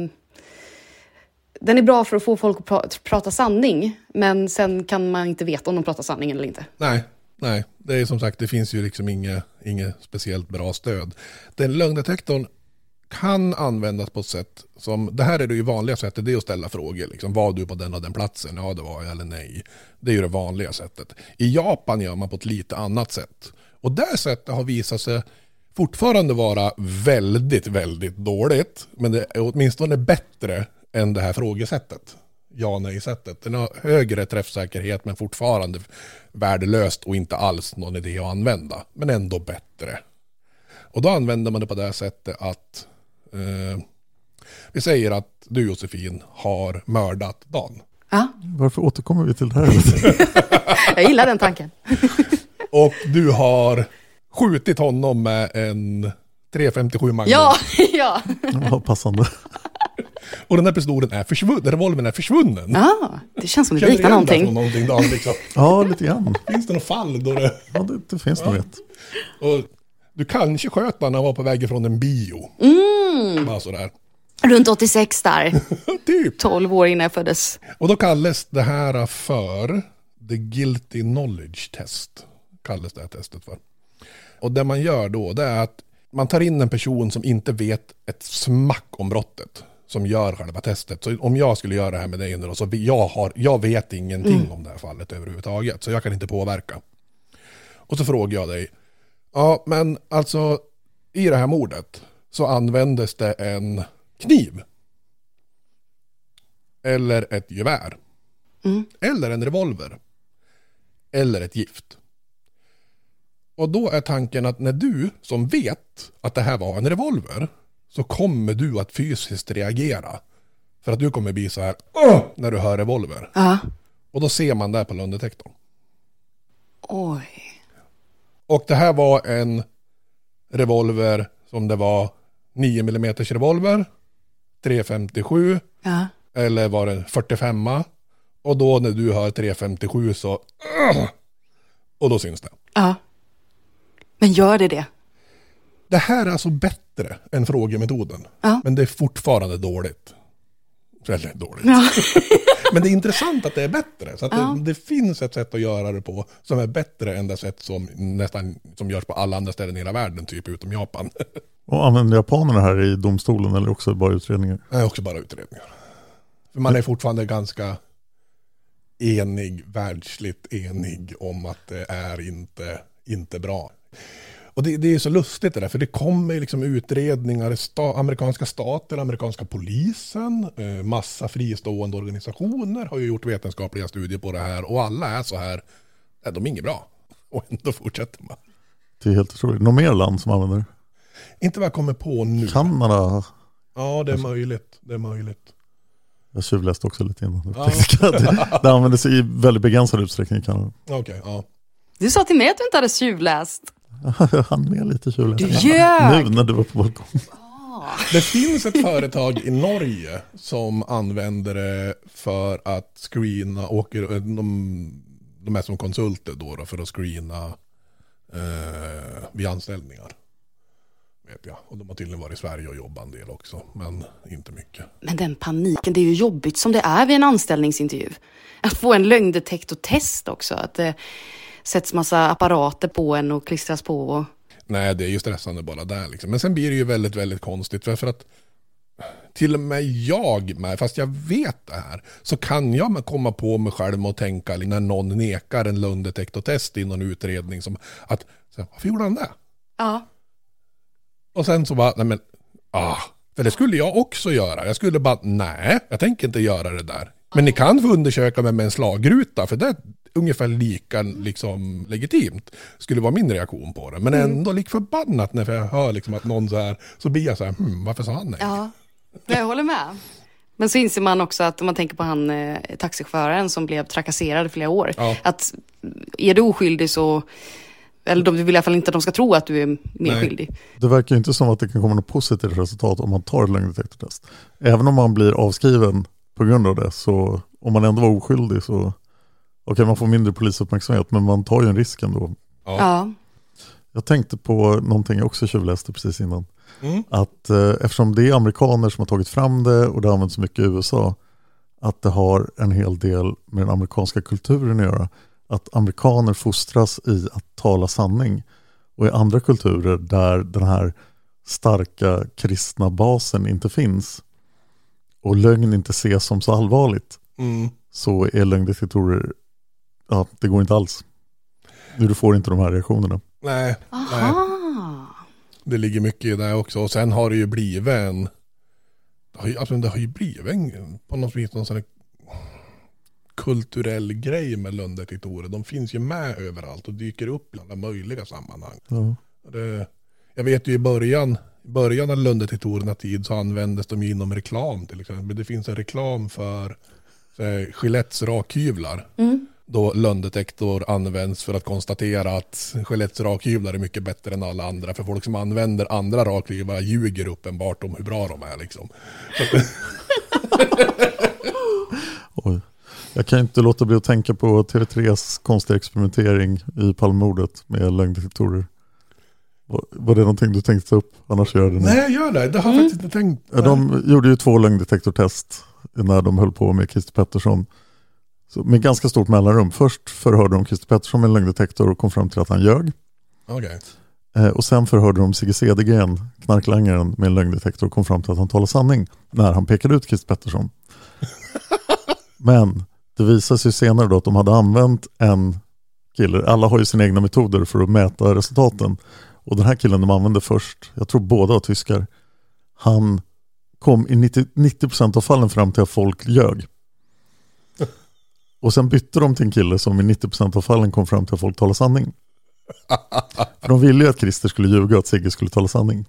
den är bra för att få folk att prata sanning. Men sen kan man inte veta om de pratar sanning eller inte. Nej, det är som sagt, det finns ju liksom inget speciellt bra stöd. Den lögndetektorn kan användas på ett sätt som, det här är det ju vanliga sättet, det är att ställa frågor. Liksom, var du på den och den platsen? Ja, det var jag, eller nej. Det är ju det vanliga sättet. I Japan gör man på ett lite annat sätt. Och det sättet har visat sig fortfarande vara väldigt, väldigt dåligt. Men det är åtminstone bättre än det här frågesättet. Ja-nej-sättet. Den har högre träffsäkerhet men fortfarande värdelöst och inte alls någon idé att använda. Men ändå bättre. Och då använder man det på det här sättet att vi säger att du, Josefin, har mördat Dan. Ja. Varför återkommer vi till det här? Jag gillar den tanken. Och du har skjutit honom med en 357 Magnum. Ja. Ja, passande. Och den här pistolen är försvunnen, revolvern är försvunnen. Ja, det känns som det liknar någonting. Dan, liksom. Ja, lite grann. Finns det något fall då det... Ja, det finns nog ett. Och du kanske sköt när han var på väg från en bio. Bara sådär. Runt 86 där. Typ. 12 år innan jag föddes. Och då kallas det här för the guilty knowledge test. Kallas det här testet för. Och det man gör då, det är att man tar in en person som inte vet ett smack om brottet, som gör själva testet. Så om jag skulle göra det här med dig nu, så jag vet ingenting om det här fallet överhuvudtaget, så jag kan inte påverka. Och så frågar jag dig, ja men alltså i det här mordet så användes det en kniv eller ett gevär eller en revolver eller ett gift. Och då är tanken att när du som vet att det här var en revolver, så kommer du att fysiskt reagera. För att du kommer bli så här när du hör revolver. Och då ser man det på lögndetektorn. Oj. Och det här var en revolver som det var 9 mm revolver, 357 eller var det 45. Och då när du hör 357 så och då syns det. Ja. Men gör det? Det här är alltså bättre än frågemetoden. Men det är fortfarande dåligt. Väldigt dåligt. Men det är intressant att det är bättre. Så att det finns ett sätt att göra det på som är bättre än det sätt som görs på alla andra ställen i hela världen, typ utom Japan. Och använder japanerna här i domstolen eller också bara utredningar? Nej, också bara utredningar. För man är fortfarande ganska världsligt enig om att det är inte bra. Och det är så lustigt det där, för det kommer liksom utredningar, amerikanska stater, amerikanska polisen, massa fristående organisationer har ju gjort vetenskapliga studier på det här, och alla är så här, de är inget bra. Och ändå fortsätter man. Det är helt otroligt. Något mer land som använder? Inte vad jag kommer på nu. Kanada? Ja, det är möjligt. Jag tjuvläste också lite innan. Det användes i väldigt begränsad utsträckning i Kanada. Okej, ja. Du sa till mig att du inte hade tjuvläst. Jag hann med lite tjuvläst. Du ljög! Nu när du var på balkong. Det finns ett företag i Norge som använder det för att screena, de är som konsulter då för att screena vid anställningar. Vet jag. Och de har tydligen varit i Sverige och jobbat en del också, men inte mycket. Men den paniken, det är ju jobbigt som det är vid en anställningsintervju. Att få en lögndetektortest också, att det sätts massa apparater på en och klistras på. Nej, det är ju stressande bara där liksom. Men sen blir det ju väldigt, väldigt konstigt för att till och med fast jag vet det här, så kan jag komma på mig själv och tänka när någon nekar en lögndetektortest i någon utredning som att, varför gjorde han det? Ja. Och sen så bara, för det skulle jag också göra. Jag skulle bara, nej, jag tänker inte göra det där. Men ni kan få undersöka mig med en slagruta, för det är ungefär lika liksom legitimt. Skulle vara min reaktion på det. Men ändå lik förbannat när jag hör liksom att någon så här, så blir jag så här, varför sa han nej? Ja, jag håller med. Men så inser man också att om man tänker på han taxichauffören som blev trakasserad i flera år. Ja. Att är du oskyldig så... Eller de vill i alla fall inte att de ska tro att du är mer skyldig. Det verkar ju inte som att det kan komma något positivt resultat om man tar ett lögndetektortest. Även om man blir avskriven på grund av det, så om man ändå var oskyldig så man får mindre polisuppmärksamhet, men man tar ju en risk ändå. Ja. Jag tänkte på någonting jag också tjuvläste precis innan. Att eftersom det är amerikaner som har tagit fram det och det används så mycket i USA, att det har en hel del med den amerikanska kulturen att göra. Att amerikaner fostras i att tala sanning. Och i andra kulturer där den här starka kristna basen inte finns och lögn inte ses som så allvarligt, så är lögndetektorer, det går inte alls. Du får inte de här reaktionerna. Nej. Det ligger mycket i det också. Och sen har det ju blivit det har ju blivit på något vis någon sån här kulturell grej med lögndetektorer. De finns ju med överallt och dyker upp i alla möjliga sammanhang. Jag vet ju i början av lögndetektorernas tid så användes de inom reklam till exempel. Det finns en reklam för Gillettes rakhyvlar. Då lögndetektor används för att konstatera att Gillettes rakhyvlar är mycket bättre än alla andra. För folk som använder andra rakhyvlar ljuger uppenbart om hur bra de är liksom. Oj. Jag kan inte låta bli att tänka på TV3s konstiga experimentering i Palmemordet med lögndetektorer. Var det någonting du tänkte ta upp? Annars gör det nu. Nej, gör det. Det har jag faktiskt inte tänkt. De gjorde ju 2 lögndetektortest när de höll på med Christer Pettersson. Så med ganska stort mellanrum. Först förhörde de Christer Pettersson med en lögndetektor och kom fram till att han ljög. Okay. Och sen förhörde de Sigge Cedergren, knarklangaren, med en lögndetektor och kom fram till att han talade sanning när han pekade ut Christer Pettersson. Men det visade sig senare då att de hade använt en kille. Alla har ju sina egna metoder för att mäta resultaten. Och den här killen de använde först, jag tror båda var tyskar, han kom i 90% av fallen fram till att folk ljög. Och sen bytte de till en kille som i 90% av fallen kom fram till att folk talade sanning. För de ville ju att Christer skulle ljuga och att Sigge skulle tala sanning.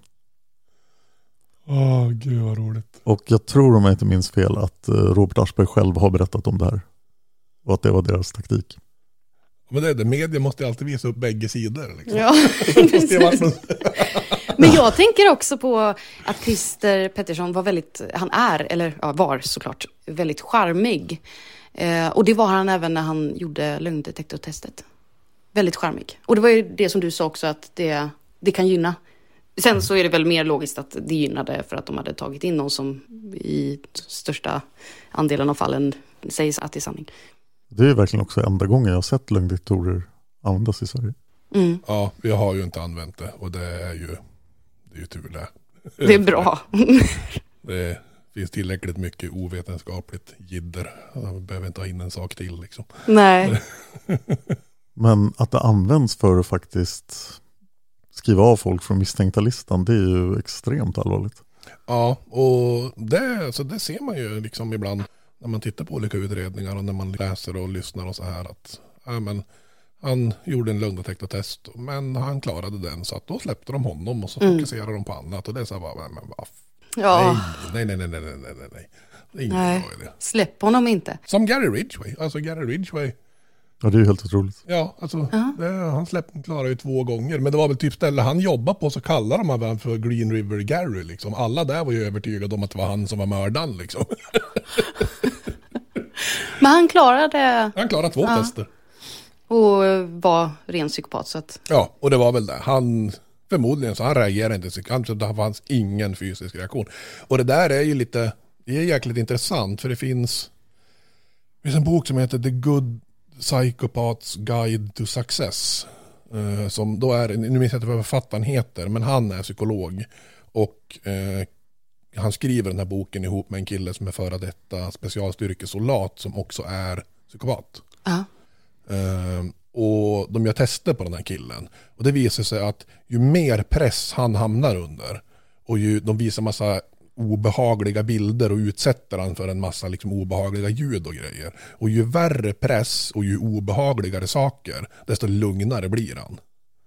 Gud vad roligt. Och jag tror, om jag inte minns fel, att Robert Aschberg själv har berättat om det här. Och att det var deras taktik. Men det media måste alltid visa upp bägge sidor. Liksom. Ja, men jag tänker också på att Christer Pettersson var såklart väldigt charmig. Och det var han även när han gjorde lögndetektortestet. Väldigt charmig. Och det var ju det som du sa också, att det kan gynna. Sen så är det väl mer logiskt att det gynnade för att de hade tagit in någon som i största andelen av fallen sägs att det är sanning. Det är verkligen också enda gången jag har sett lögndetektorer användas i Sverige. Mm. Ja, vi har ju inte använt det och det är ju tur det. Det är bra. Det finns tillräckligt mycket ovetenskapligt jidder. Man behöver inte ha in en sak till liksom. Nej. Men att det används för att faktiskt skriva av folk från misstänkta listan, det är ju extremt allvarligt. Ja, och det ser man ju liksom ibland när man tittar på olika utredningar och när man läser och lyssnar och så här att han gjorde en lögndetektortest men han klarade den så att då släppte de honom och så fokuserade de på annat och det är så bara, men vad ja. Nej. Det är ingen bra idé. Släpp honom inte. Som Gary Ridgway. Alltså Gary Ridgway. Ja, det är ju helt otroligt. Ja, alltså han klarade ju 2 gånger. Men det var väl typ ställe han jobbade på så kallade de honom för Green River Gary liksom. Alla där var ju övertygade om att det var han som var mördaren liksom. Men han klarade... Han klarade 2 tester. Och var ren psykopat så att... Ja, och det var väl det. Förmodligen så han reagerade inte. Det fanns ingen fysisk reaktion. Och det där är ju det är jäkligt intressant för det finns en bok som heter The Good Psychopath's Guide to Success. Som då är, nu minns jag inte vad författaren heter, men han är psykolog. Och han skriver den här boken ihop med en kille som är före detta specialstyrkesoldat som också är psykopat. Och de gör tester på den här killen. Och det visar sig att ju mer press han hamnar under och ju de visar massa obehagliga bilder och utsätter han för en massa liksom obehagliga ljud och grejer. Och ju värre press och ju obehagligare saker, desto lugnare blir han.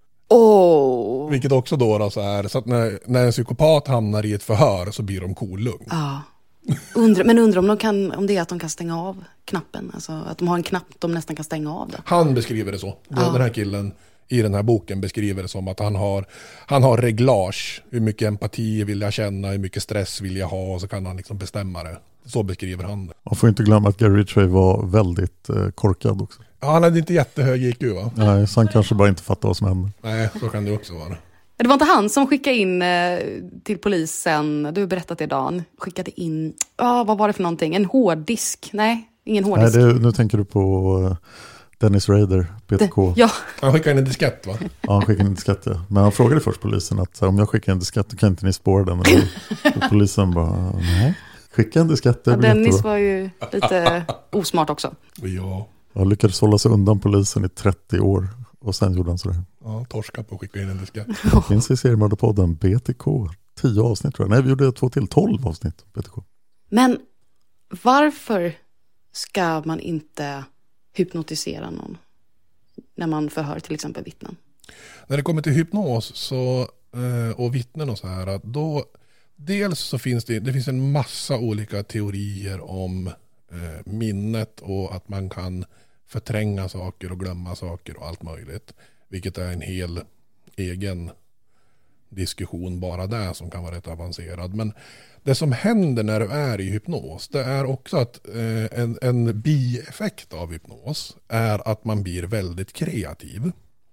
Vilket också då så är så att när en psykopat hamnar i ett förhör så blir de kolugn. Ja. Undrar om det är att de kan stänga av knappen. Alltså att de har en knapp de nästan kan stänga av det. Han beskriver det så. Den här killen i den här boken beskriver det som att han har reglage. Hur mycket empati vill jag känna, hur mycket stress vill jag ha och så kan han liksom bestämma det. Så beskriver han det. Man får inte glömma att Gary Ridgway var väldigt korkad också. Ja, han hade inte jättehög IQ va? Nej, så han kanske bara inte fattar vad som händer. Nej, så kan det också vara. Det var inte han som skickade in till polisen, du har berättat det Dan, skickade in, vad var det för någonting? En hårddisk? Nej, ingen hårddisk. Nej, nu tänker du på Dennis Rader, PTK. Ja. Han skickade in en diskett va? Ja, han skickade in en diskett, ja. Men han frågade först polisen att om jag skickar en diskett då kan inte ni spåra den. Och polisen bara, nej, skicka en diskett. Dennis var ju lite osmart också. Ja. Jag lyckades hålla sig undan polisen i 30 år. Och sen gjorde han sådär. Ja, torska på att skicka in en diskett. Det finns i seriemördarpodden BTK. 10 avsnitt tror jag. Nej, vi gjorde 2 till 12 avsnitt BTK. Men varför ska man inte hypnotisera någon när man förhör till exempel vittnen? När det kommer till hypnos så, och vittnen och så här, då dels så finns det finns en massa olika teorier om minnet och att man kan förtränga saker och glömma saker och allt möjligt. Vilket är en hel egen diskussion bara där som kan vara rätt avancerad. Men det som händer när du är i hypnos, det är också att en bieffekt av hypnos är att man blir väldigt kreativ.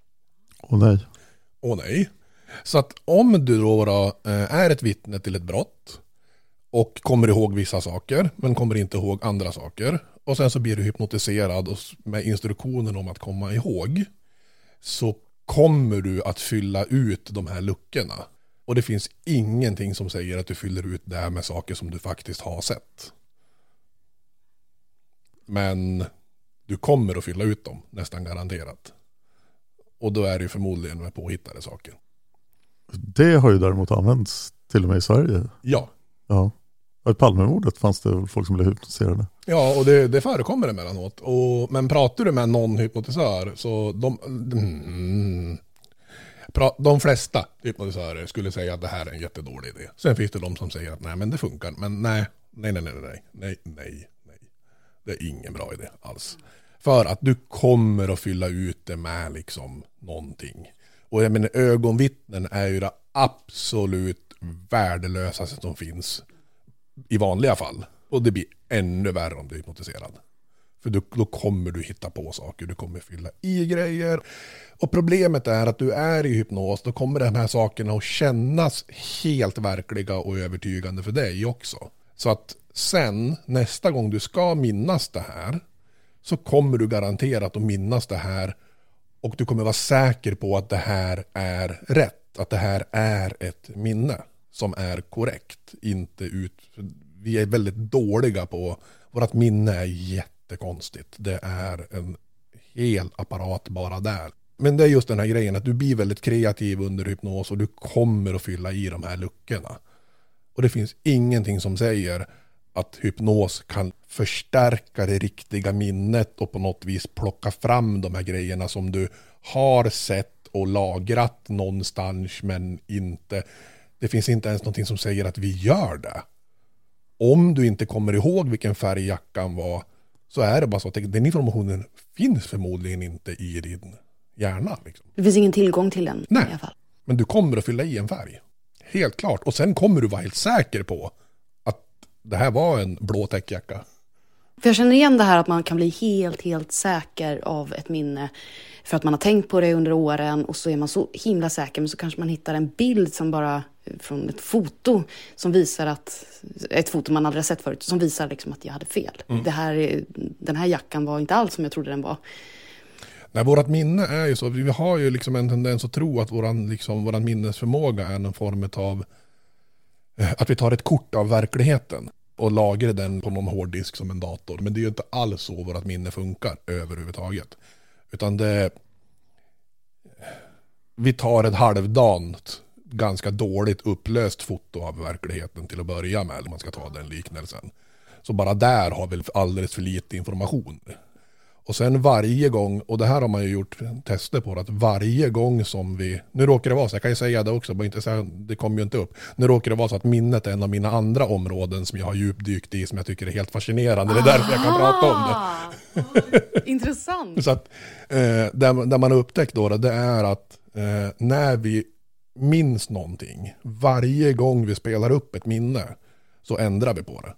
Åh nej. Så att om du då är ett vittne till ett brott och kommer ihåg vissa saker men kommer inte ihåg andra saker och sen så blir du hypnotiserad och med instruktionen om att komma ihåg så kommer du att fylla ut de här luckorna. Och det finns ingenting som säger att du fyller ut det här med saker som du faktiskt har sett. Men du kommer att fylla ut dem nästan garanterat. Och då är det ju förmodligen med påhittade saker. Det har ju däremot använts till och med i Sverige. Ja. Ja. I Palmemordet fanns det folk som blev hypnotiserade. Ja, och det förekommer emellanåt. Men pratar du med någon hypnotisör så de flesta hypnotisörer skulle säga att det här är en jättedålig idé. Sen finns det de som säger att nej men det funkar. Men nej. Det är ingen bra idé alls. För att du kommer att fylla ut det med liksom någonting. Och jag menar ögonvittnen är ju det absolut värdelösaste som finns i vanliga fall. Och det blir ännu värre om du är hypnotiserad. För då kommer du hitta på saker. Du kommer fylla i grejer. Och problemet är att du är i hypnos. Då kommer de här sakerna att kännas helt verkliga och övertygande för dig också. Så att sen nästa gång du ska minnas det här så kommer du garanterat att minnas det här och du kommer vara säker på att det här är rätt, att det här är ett minne som är korrekt, inte ut. Vi är väldigt dåliga på, vårt minne är jättekonstigt. Det är en hel apparat bara där. Men det är just den här grejen att du blir väldigt kreativ under hypnos och du kommer att fylla i de här luckorna. Och det finns ingenting som säger att hypnos kan förstärka det riktiga minnet och på något vis plocka fram de här grejerna som du har sett och lagrat någonstans men inte. Det finns inte ens någonting som säger att vi gör det. Om du inte kommer ihåg vilken färg jackan var så är det bara så att den informationen finns förmodligen inte i din hjärna. Liksom. Det finns ingen tillgång till den. Nej, i alla fall. Men du kommer att fylla i en färg. Helt klart. Och sen kommer du vara helt säker på att det här var en blå täckjacka. För jag känner igen det här att man kan bli helt säker av ett minne för att man har tänkt på det under åren och så är man så himla säker, men så kanske man hittar en bild som bara från ett foto som visar att ett foto man aldrig sett förut som visar liksom att jag hade fel. Den här jackan var inte alls som jag trodde den var. Nej, vårat minne är ju så, vi har ju liksom en tendens att tro att våran minnesförmåga är en form av att vi tar ett kort av verkligheten och lagrar den på någon hårddisk som en dator. Men det är ju inte alls så vårat minne funkar överhuvudtaget. Utan vi tar ett halvdant, ganska dåligt upplöst foto av verkligheten till att börja med, om man ska ta den liknelsen. Så bara där har vi alldeles för lite information. Och sen varje gång, och det här har man ju gjort tester på, att varje gång som vi, nu råkar det vara så, jag kan ju säga det också, bara inte säga, det kommer ju inte upp, nu råkar det vara så att minnet är en av mina andra områden som jag har djupdykt i, som jag tycker är helt fascinerande, det är därför jag kan prata om det. Intressant. Så att där man har upptäckt då, det är att när vi minns någonting, varje gång vi spelar upp ett minne så ändrar vi på det.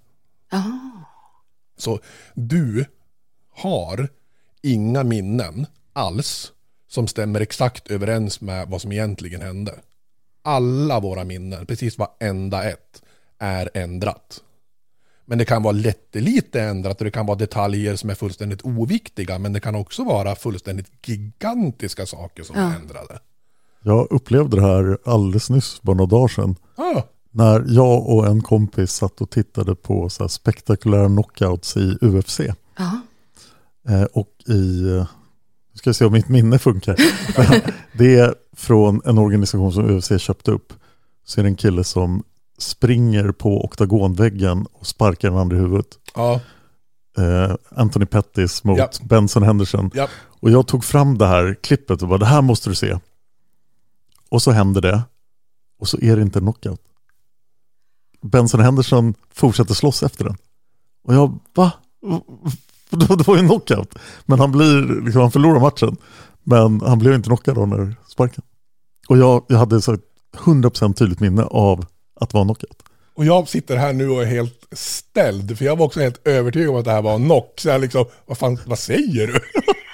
Så du har inga minnen alls som stämmer exakt överens med vad som egentligen hände. Alla våra minnen, precis varenda ett, är ändrat. Men det kan vara lite ändrat och det kan vara detaljer som är fullständigt oviktiga, men det kan också vara fullständigt gigantiska saker som är ändrade. Jag upplevde det här alldeles nyss, bara några dagar sedan. När jag och en kompis satt och tittade på så här spektakulära knockouts i UFC. Och ska jag se om mitt minne funkar. Det är från en organisation som UFC köpte upp. Så är det en kille som springer på oktagonväggen och sparkar den andra i huvudet. Anthony Pettis mot Benson Henderson. Och jag tog fram det här klippet och bara, det här måste du se. Och så händer det. Och så är det inte en knockout. Benson Henderson fortsätter slåss efter den. Och jag, va? Det var ju en knockout. Men han förlorar matchen. Men han blev inte knockad under sparken. Och jag hade så 100% tydligt minne av att det var en knockout. Och jag sitter här nu och är helt ställd. För jag var också helt övertygad om att det här var en knock. Så jag liksom, vad säger du?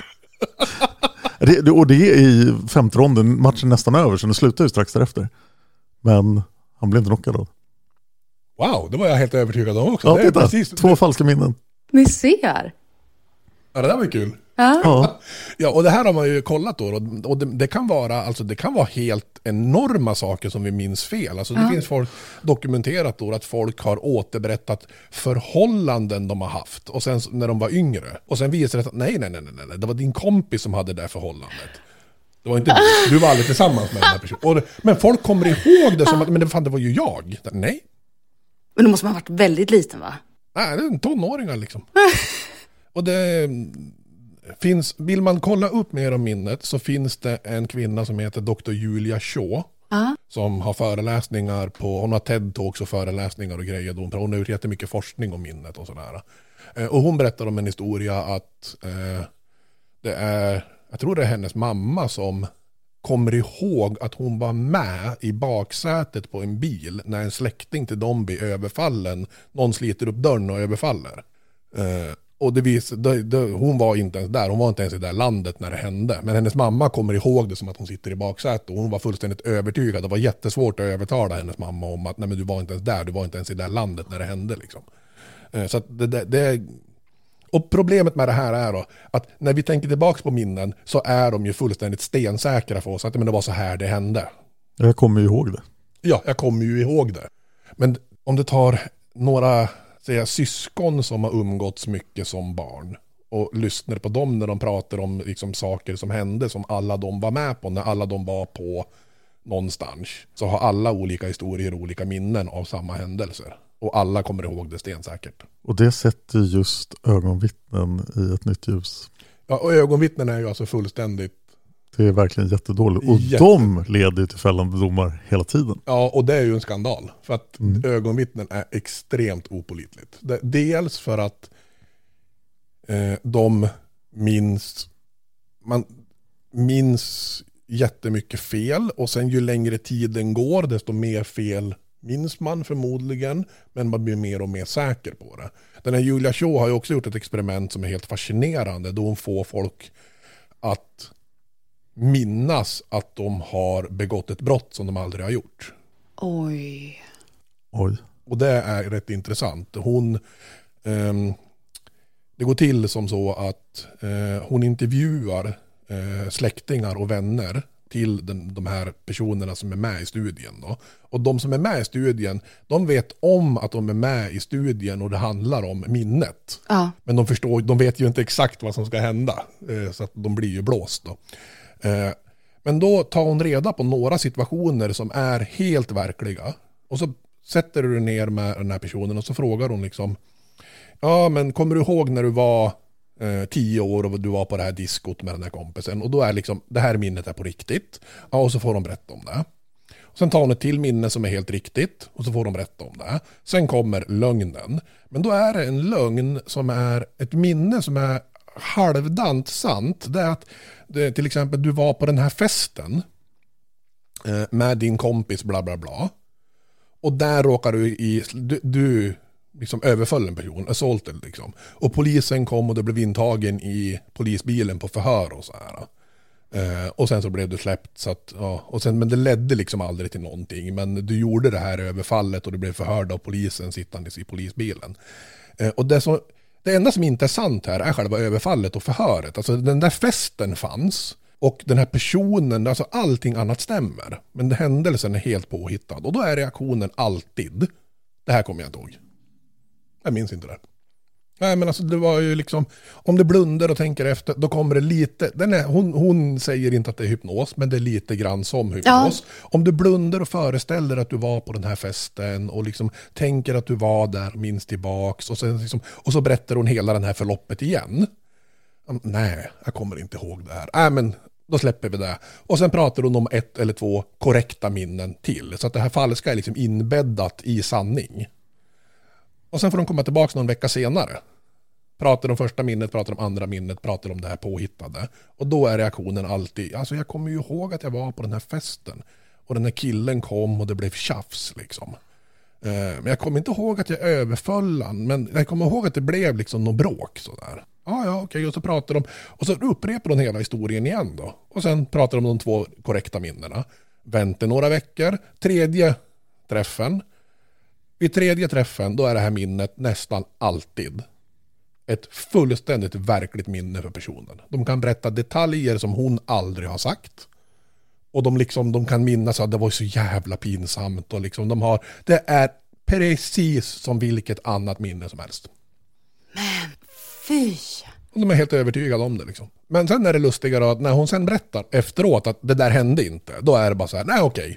Och det är i femte ronden, matchen nästan över, så det slutar ju strax därefter. Men han blev inte knockad då. Wow, det var jag helt övertygad om också. Ja, det är precis 2 falska minnen. Ni ser. Ja, det där var kul. Ja, och det här har man ju kollat då. Och det kan vara helt enorma saker som vi minns fel. Alltså det finns folk dokumenterat då att folk har återberättat förhållanden de har haft. Och sen när de var yngre. Och sen visar det att nej. Det var din kompis som hade det förhållandet. Det var inte du var aldrig tillsammans med den här personen. Men folk kommer ihåg det som att det var ju jag. Nej. Men då måste man ha varit väldigt liten, va? Nej, det är en tonåringar liksom. Och det finns, vill man kolla upp mer om minnet så finns det en kvinna som heter Dr. Julia Shaw som har föreläsningar hon har TED-talks och föreläsningar och grejer. Hon har gjort jättemycket forskning om minnet och sådär. Och hon berättar om en historia att jag tror det är hennes mamma som kommer ihåg att hon var med i baksätet på en bil när en släkting till dem blir överfallen. Någon sliter upp dörren och överfaller. Och hon var inte ens där. Hon var inte ens i det där landet när det hände. Men hennes mamma kommer ihåg det som att hon sitter i baksätet. Och hon var fullständigt övertygad. Det var jättesvårt att övertala hennes mamma om att nej, men du var inte ens där. Du var inte ens i det där landet när det hände liksom. Så att det och problemet med det här är då att när vi tänker tillbaka på minnen så är de ju fullständigt stensäkra för oss att men det var så här det hände. Jag kommer ju ihåg det. Ja, jag kommer ju ihåg det. Men om det tar några syskon som har umgåtts mycket som barn och lyssnar på dem när de pratar om liksom saker som hände som alla de var med på när alla de var på någonstans, så har alla olika historier och olika minnen av samma händelser. Och alla kommer ihåg det stensäkert. Och det sätter just ögonvittnen i ett nytt ljus. Ja, och ögonvittnen är ju alltså fullständigt... Det är verkligen jättedåligt. Och de leder till fällande domar hela tiden. Ja, och det är ju en skandal. För att ögonvittnen är extremt opålitligt. Dels för att de man minns jättemycket fel. Och sen ju längre tiden går desto mer fel minns man förmodligen, men man blir mer och mer säker på det. Den här Julia Shaw har ju också gjort ett experiment som är helt fascinerande då hon får folk att minnas att de har begått ett brott som de aldrig har gjort. Oj. Och det är rätt intressant. Det går till som så att hon intervjuar släktingar och vänner till de här personerna som är med i studien då. Och de som är med i studien, de vet om att de är med i studien och det handlar om minnet. Ja. Men de vet ju inte exakt vad som ska hända, så att de blir ju blåst då. Men då tar hon reda på några situationer som är helt verkliga. Och så sätter du ner med den här personen och så frågar hon liksom, ja men kommer du ihåg när du var 10 år och du var på det här diskot med den här kompisen, och då är liksom, det här minnet är på riktigt. Ja, och så får de berätta om det. Och sen tar hon ett till minne som är helt riktigt och så får de berätta om det. Sen kommer lögnen. Men då är det en lögn som är ett minne som är halvdant sant. Det är att till exempel du var på den här festen med din kompis bla bla bla. Och där råkar du liksom överföll en person, assaulted liksom. Och polisen kom och det blev intagen i polisbilen på förhör och så här. Och sen så blev du släppt så att, ja, och sen, men det ledde liksom aldrig till någonting, men du gjorde det här överfallet och du blev förhörd av polisen sittandes i polisbilen. Och det enda som inte är sant här är själva överfallet och förhöret. Alltså den där festen fanns och den här personen, alltså allting annat stämmer, men händelsen är helt påhittad. Och då är reaktionen alltid, det här kommer jag inte ihåg. Jag minns inte det. Nej, men alltså det var ju liksom, om du blundar och tänker efter, då kommer det lite, hon säger inte att det är hypnos, men det är lite grann som hypnos. Ja. Om du blundar och föreställer att du var på den här festen och liksom tänker att du var där, minns tillbaks och sen liksom, och så berättar hon hela den här förloppet igen. Nej, jag kommer inte ihåg det här. Nej, men då släpper vi det. Och sen pratar hon om 1 eller 2 korrekta minnen till, så att det här falska är liksom inbäddat i sanning. Och sen får de komma tillbaka någon vecka senare. Pratar om första minnet, pratar om andra minnet, pratar om det här påhittade. Och då är reaktionen alltid, alltså jag kommer ju ihåg att jag var på den här festen. Och den här killen kom och det blev tjafs liksom. Men jag kommer inte ihåg att jag överföll han. Men jag kommer ihåg att det blev liksom något bråk sådär. Ja, okej. Och så pratar de, och så upprepar de hela historien igen då. Och sen pratar de om de 2 korrekta minnena. Väntar några veckor. Tredje träffen. Vid tredje träffen, då är det här minnet nästan alltid ett fullständigt verkligt minne för personen. De kan berätta detaljer som hon aldrig har sagt. Och de kan minnas att det var så jävla pinsamt. Och liksom det är precis som vilket annat minne som helst. Men fy! Och de är helt övertygade om det liksom. Men sen är det lustigare att när hon sen berättar efteråt att det där hände inte, då är det bara så här, nej okej.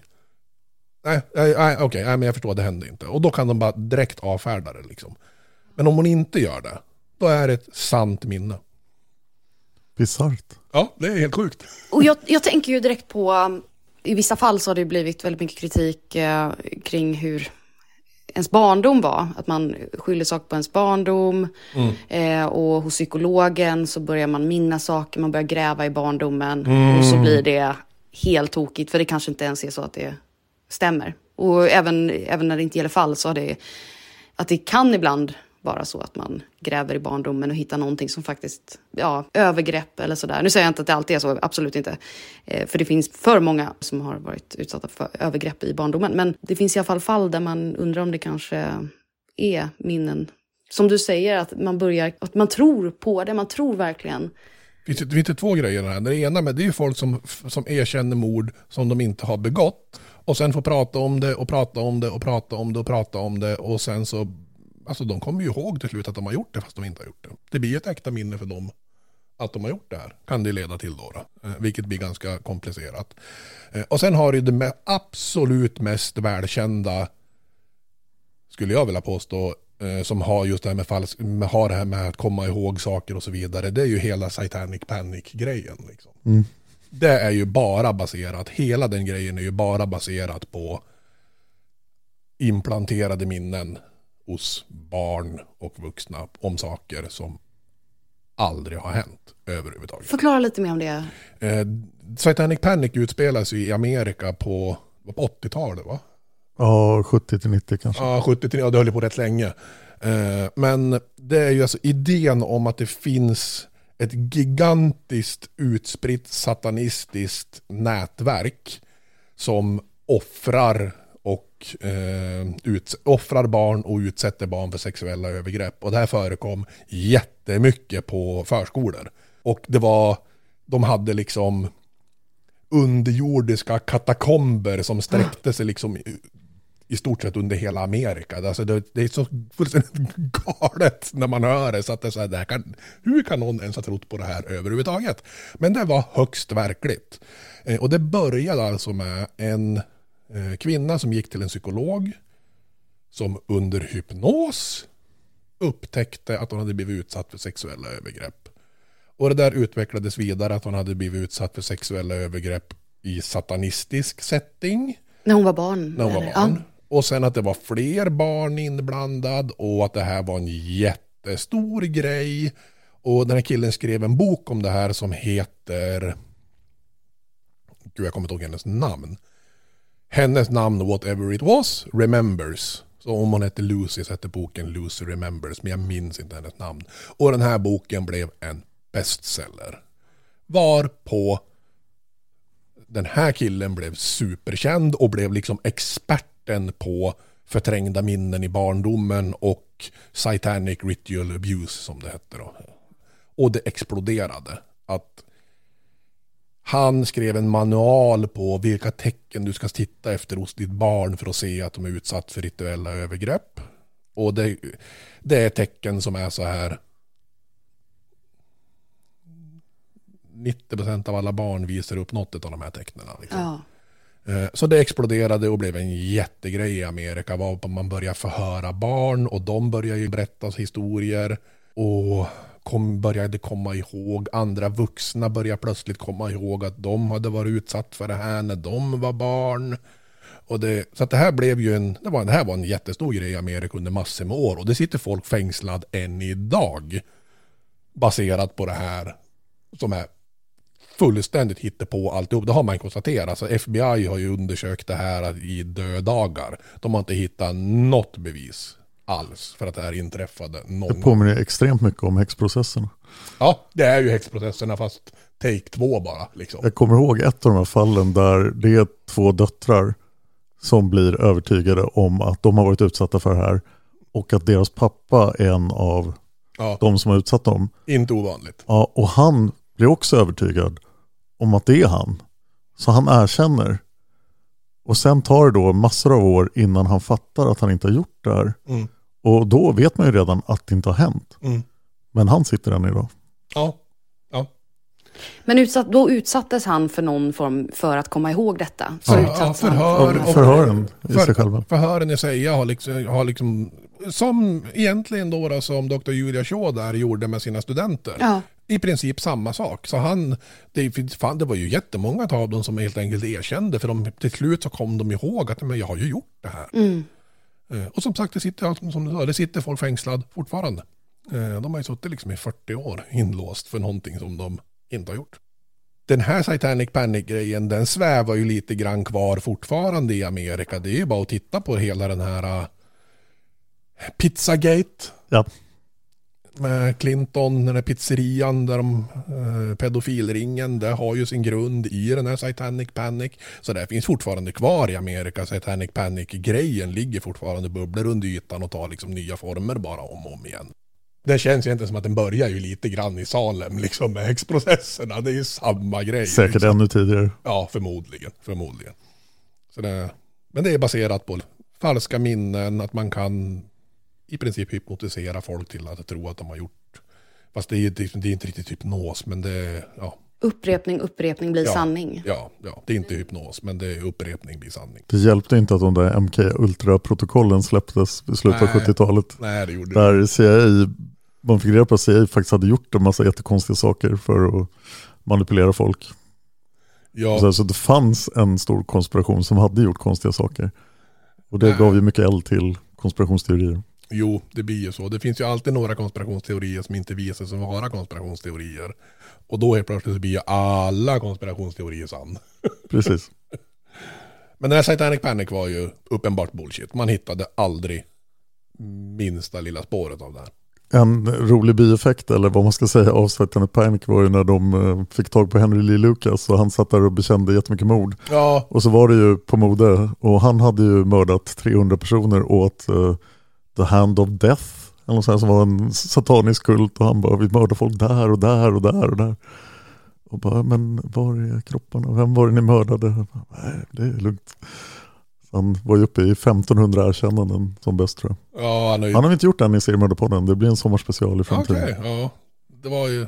Nej, men jag förstår att det hände inte. Och då kan de bara direkt avfärda det liksom. Men om hon inte gör det, då är det ett sant minne. Bizarrt. Ja, det är helt sjukt. Och jag tänker ju direkt på, i vissa fall så har det blivit väldigt mycket kritik kring hur ens barndom var. Att man skyller saker på ens barndom. Och hos psykologen så börjar man minna saker, man börjar gräva i barndomen. Och så blir det helt tokigt, för det kanske inte ens är så att det stämmer. Och även när det inte gäller fall så är det att det kan ibland vara så att man gräver i barndomen och hittar någonting som faktiskt, övergrepp eller sådär. Nu säger jag inte att det alltid är så, absolut inte. För det finns för många som har varit utsatta för övergrepp i barndomen. Men det finns i alla fall där man undrar om det kanske är minnen som du säger, att man tror på det, man tror verkligen. Det finns 2 grejer här. Det ena med det är ju folk som erkänner mord som de inte har begått och sen får prata om det och prata om det och prata om det och prata om det och sen så, alltså de kommer ju ihåg till slut att de har gjort det fast de inte har gjort det. Det blir ett äkta minne för dem att de har gjort det här. Kan det leda till då. Vilket blir ganska komplicerat. Och sen har du det absolut mest välkända, skulle jag vilja påstå, som har just det här med att komma ihåg saker och så vidare. Det är ju hela Satanic Panic-grejen. Liksom. Det är ju bara baserat, hela den grejen är ju bara baserat på implanterade minnen hos barn och vuxna om saker som aldrig har hänt överhuvudtaget. Förklara lite mer om det. Satanic Panic utspelas i Amerika på 80-talet, va? Ja, 70-90 kanske. Ja, 70-90, det höll på rätt länge. Men det är ju alltså idén om att det finns ett gigantiskt utspritt satanistiskt nätverk som offrar barn och utsätter barn för sexuella övergrepp. Och det här förekom jättemycket på förskolor. Och de hade liksom underjordiska katakomber som sträckte sig liksom i stort sett under hela Amerika. Alltså det är så fullständigt galet när man hör det. Så att det är så här, hur kan någon ens ha trott på det här överhuvudtaget? Men det var högst verkligt. Och det började alltså med en kvinna som gick till en psykolog som under hypnos upptäckte att hon hade blivit utsatt för sexuella övergrepp. Och det där utvecklades vidare att hon hade blivit utsatt för sexuella övergrepp i satanistisk setting. När hon var barn? Ja. Och sen att det var fler barn inblandad och att det här var en jättestor grej. Och den här killen skrev en bok om det här som heter... Gud, jag kommer inte ihåg hennes namn. Hennes namn, Whatever It Was, Remembers. Så om hon hette Lucy så hette boken Lucy Remembers, men jag minns inte hennes namn. Och den här boken blev en bestseller. Varpå den här killen blev superkänd och blev liksom experten på förträngda minnen i barndomen och satanic ritual abuse som det hette då. Och det exploderade. Att han skrev en manual på vilka tecken du ska titta efter hos ditt barn för att se att de är utsatt för rituella övergrepp. Och det är tecken som är så här: 90% av alla barn visar upp något av de här tecknen. Liksom. Ja. Så det exploderade och blev en jättegrej i Amerika. Var man började förhöra barn och de började ju berätta historier och började komma ihåg. Andra vuxna började plötsligt komma ihåg att de hade varit utsatt för det här när de var barn. Och så att det här blev ju det här var en jättestor grej i Amerika under massor med år. Och det sitter folk fängslad än idag baserat på det här som är fullständigt hittepå alltihop. Det har man konstaterat. Alltså FBI har ju undersökt det här i dödagar. De har inte hittat något bevis alls för att det här inträffade någon Det påminner extremt mycket om häxprocesserna. Ja, det är ju häxprocesserna fast take 2 bara. Liksom. Jag kommer ihåg ett av de här fallen där det är 2 döttrar som blir övertygade om att de har varit utsatta för det här och att deras pappa är en av de som har utsatt dem. Inte ovanligt. Ja, och han blir också övertygad om att det är han. Så han erkänner. Och sen tar det då massor av år innan han fattar att han inte har gjort det här. Mm. Och då vet man ju redan att det inte har hänt. Mm. Men han sitter än idag. Ja. Men då utsattes han för någon form för att komma ihåg detta. Förhören i sig själva. Förhören i sig har liksom som egentligen då som Dr. Julia Shaw där gjorde med sina studenter. Ja. I princip samma sak. Så det var ju jättemånga av dem som helt enkelt erkände, för till slut så kom de ihåg att men jag har ju gjort det här. Mm. Och som sagt, det sitter folk fängslad fortfarande. De har ju suttit liksom i 40 år inlåst för någonting som de inte har gjort. Den här Satanic Panic-grejen, den svävar ju lite grann kvar fortfarande i Amerika. Det är ju bara att titta på hela den här Pizzagate. Ja. med Clinton, den här pizzerian där pedofilringen, det har ju sin grund i den här Satanic Panic. Så det finns fortfarande kvar i Amerika. Satanic Panic-grejen ligger fortfarande bubblor under ytan och tar liksom nya former bara om och om igen. Det känns egentligen som att den börjar ju lite grann i Salem liksom med häxprocesserna. Det är ju samma grej. Säkert liksom. ännu tidigare. Ja, förmodligen. Så men det är baserat på falska minnen, att man kan i princip hypnotisera folk till att tro att de har gjort. Fast det är inte riktigt hypnos, men det är, ja. Upprepning blir sanning. Ja, det är inte hypnos, men det är upprepning blir sanning. Det hjälpte inte att de där MK Ultra-protokollen släpptes i slutet av 70-talet. Nej, det gjorde där det. CIA, man fick reda på att CIA faktiskt hade gjort en massa jättekonstiga saker för att manipulera folk. Ja. Så det fanns en stor konspiration som hade gjort konstiga saker. Och det gav ju mycket eld till konspirationsteorier. Jo, det blir ju så. Det finns ju alltid några konspirationsteorier som inte visar sig vara konspirationsteorier. Och då helt plötsligt blir ju alla konspirationsteorier sann. Precis. Men den här Satanic Panic var ju uppenbart bullshit. Man hittade aldrig minsta lilla spåret av det här. En rolig bieffekt, eller vad man ska säga, av Satanic Panic var ju när de fick tag på Henry Lee Lucas och han satt där och bekände jättemycket mord. Ja. Och så var det ju på mode, och han hade ju mördat 300 personer åt The Hand of Death, eller så här, som var en satanisk kult, och han bara, vi mördar folk där och där och där och där. Och bara, men var är kropparna? Vem var det ni mördade? Nej, det är lugnt. Han var ju uppe i 1500 erkännanden som bäst, tror jag. Ja, han har inte gjort den i Seriemördarpodden. Det blir en sommarspecial i framtiden. Okej, ja. Det var ju...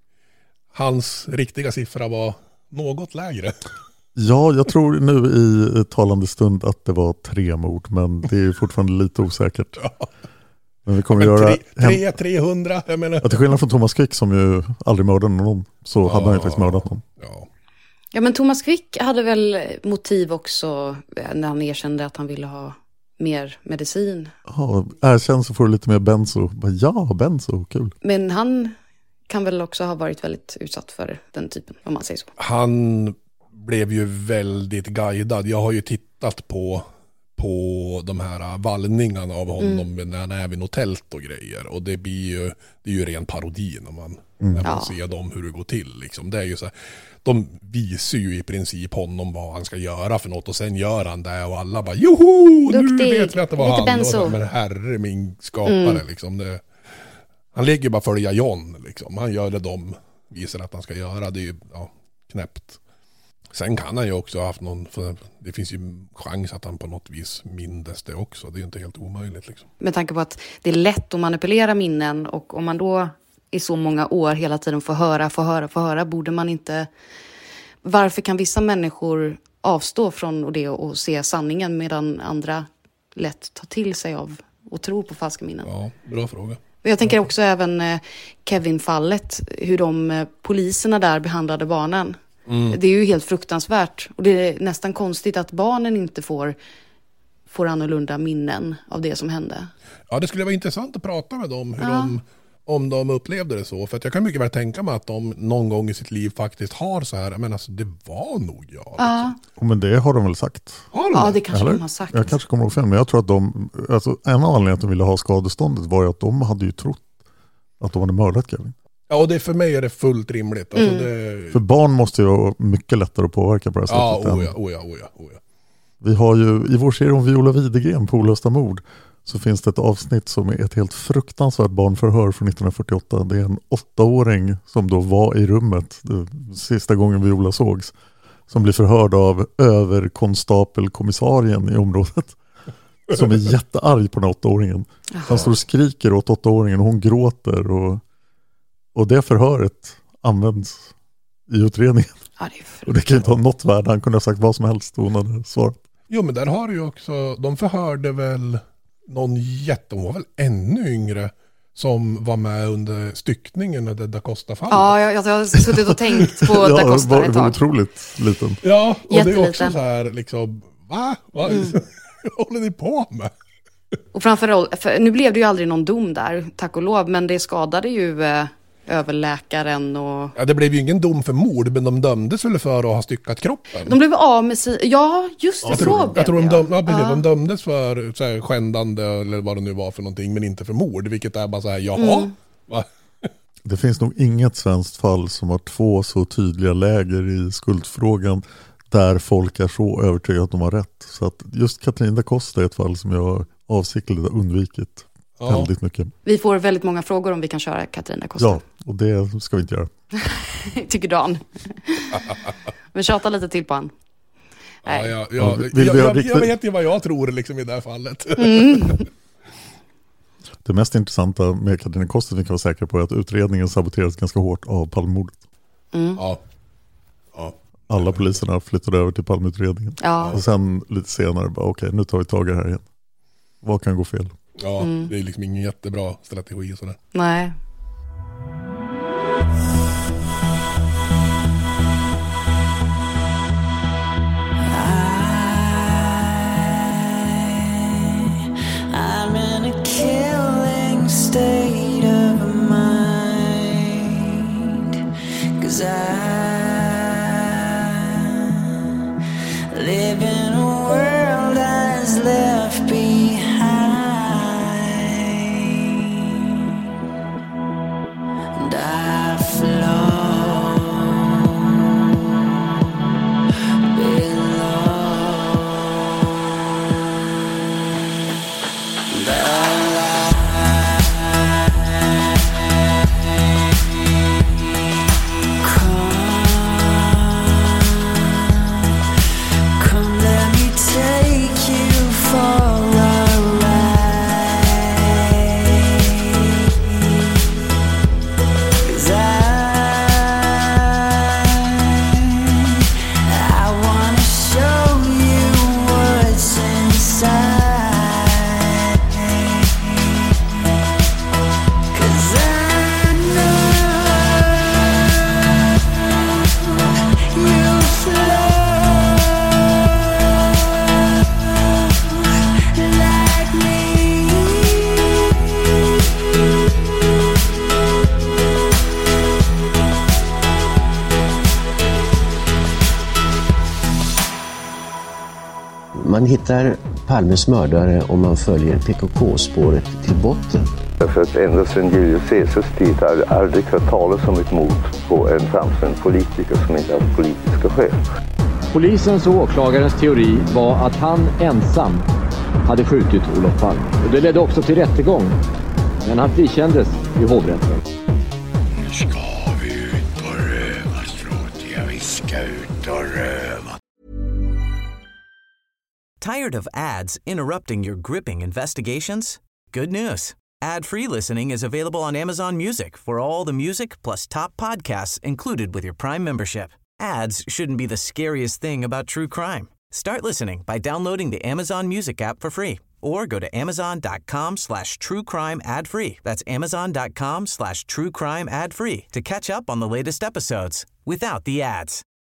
Hans riktiga siffra var något lägre. Ja, jag tror nu i talande stund att det var 3 mord. Men det är fortfarande lite osäkert. Ja. Men vi kommer göra... 300, jag menar. Att till skillnad från Thomas Quick som ju aldrig mördade någon, så hade han ju faktiskt mördat någon. Ja, men Thomas Quick hade väl motiv också när han erkände att han ville ha mer medicin. Ja, erkänn så får du lite mer benzo. Ja, benzo, kul. Men han kan väl också ha varit väldigt utsatt för den typen, om man säger så. Han blev ju väldigt guidad. Jag har ju tittat på de här vallningarna av honom när han är vid något tält och grejer. Och det är ju ren parodi när man ser dem, hur det går till. Liksom. Det är ju så här, de visar ju i princip honom vad han ska göra för något, och sen gör han det och alla bara, joho, nu vet vi att det var han. Och men herre min skapare liksom. Han ligger bara följa John liksom. Han gör det de visar att han ska göra. Det är ju knäppt. Sen kan han ju också ha haft någon, för det finns ju chans att han på något vis mindes det också. Det är ju inte helt omöjligt liksom. Med tanke på att det är lätt att manipulera minnen, och om man då i så många år hela tiden får höra, borde man inte... Varför kan vissa människor avstå från det och se sanningen, medan andra lätt tar till sig av och tror på falska minnen? Ja, bra fråga. Jag tänker också även Kevin-fallet, hur de poliserna där behandlade barnen. Det är ju helt fruktansvärt, och det är nästan konstigt att barnen inte får annorlunda minnen av det som hände. Ja, det skulle vara intressant att prata med dem om de upplevde det så, för att jag kan mycket väl tänka mig att de någon gång i sitt liv faktiskt har så här, men alltså det var nog jag. Liksom. Men det har de väl sagt? Ja, det kanske de har sagt. Jag kanske kommer ihåg fel, men jag tror att en anledning att de ville ha skadeståndet var ju att de hade ju trott att de hade mördat Kevin. Ja, och för mig är det fullt rimligt. Alltså För barn måste ju vara mycket lättare att påverka på det här sättet. Ja. Vi har ju i vår serie om Viola Widegren på olösta mord, så finns det ett avsnitt som är ett helt fruktansvärt barnförhör från 1948. Det är en 8-åring som då var i rummet sista gången Viola sågs, som blir förhörd av överkonstapelkommissarien i området, som är jättearg på den 8-åringen. Han står och skriker åt 8-åringen och hon gråter, och det förhöret används i utredningen. Och det kan ju inte ha något värde. Han kunde ha sagt vad som helst och hon hade svarat. Jo, men där har du ju också, de förhörde väl någon hon var väl ännu yngre, som var med under styckningen när det Da Costa-fallet. Ja, jag har suttit och tänkt på Da Costa ett tag. Var otroligt liten. Ja, och det är också så här liksom, va? Vad håller ni på med? Och framförallt, nu blev det ju aldrig någon dom där, tack och lov, men det skadade ju överläkaren och... Ja, det blev ju ingen dom för mord, men de dömdes väl för att ha styckat kroppen. De blev av med sig... Ja, just det, jag tror de dömdes för så här, skändande eller vad det nu var för någonting, men inte för mord, vilket är bara så här, jaha, Va? Det finns nog inget svenskt fall som har 2 så tydliga läger i skuldfrågan där folk är så övertygade att de har rätt. Så att just Katrin da Costa är ett fall som jag avsiktligt har undvikit väldigt mycket. Vi får väldigt många frågor om vi kan köra Katrin da Costa. Ja, och det ska vi inte göra. Tycker Dan. Vi tjatar lite till på han. Jag vet ju vad jag tror liksom i det här fallet. Det mest intressanta med Katrin da Costa vi kan vara säkra på är att utredningen saboterades ganska hårt av Palmemordet. Ja. Alla poliserna flyttade över till Palmeutredningen. Ja. Och sen lite senare bara okej, nu tar vi tag i det här igen. Vad kan gå fel? Ja, det är liksom ingen jättebra strategi och sådär. Nej. I'm in a killing state of mind, 'cause I live in a world that's left behind, and I flow below. Come let me take you for a ride, 'cause I wanna show you what's inside, 'cause I know you flow like me. Man hittar Palmes mördare om man följer PKK-spåret till botten. Därför att ända sedan Julius Caesars tid har jag aldrig hört talas om ett mord på en framstående politiker som inte hade politiska skäl. Polisens och åklagarens teori var att han ensam hade skjutit Olof Palme. Och det ledde också till rättegång. Men han frikändes i hovrätten. Nu ska vi ut och röva, Stråt. Ja, vi ska ut och röva. Tired of ads interrupting your gripping investigations? Good news. Ad-free listening is available on Amazon Music for all the music plus top podcasts included with your Prime membership. Ads shouldn't be the scariest thing about true crime. Start listening by downloading the Amazon Music app for free or go to amazon.com/truecrime ad-free. That's amazon.com/truecrime ad-free to catch up on the latest episodes without the ads.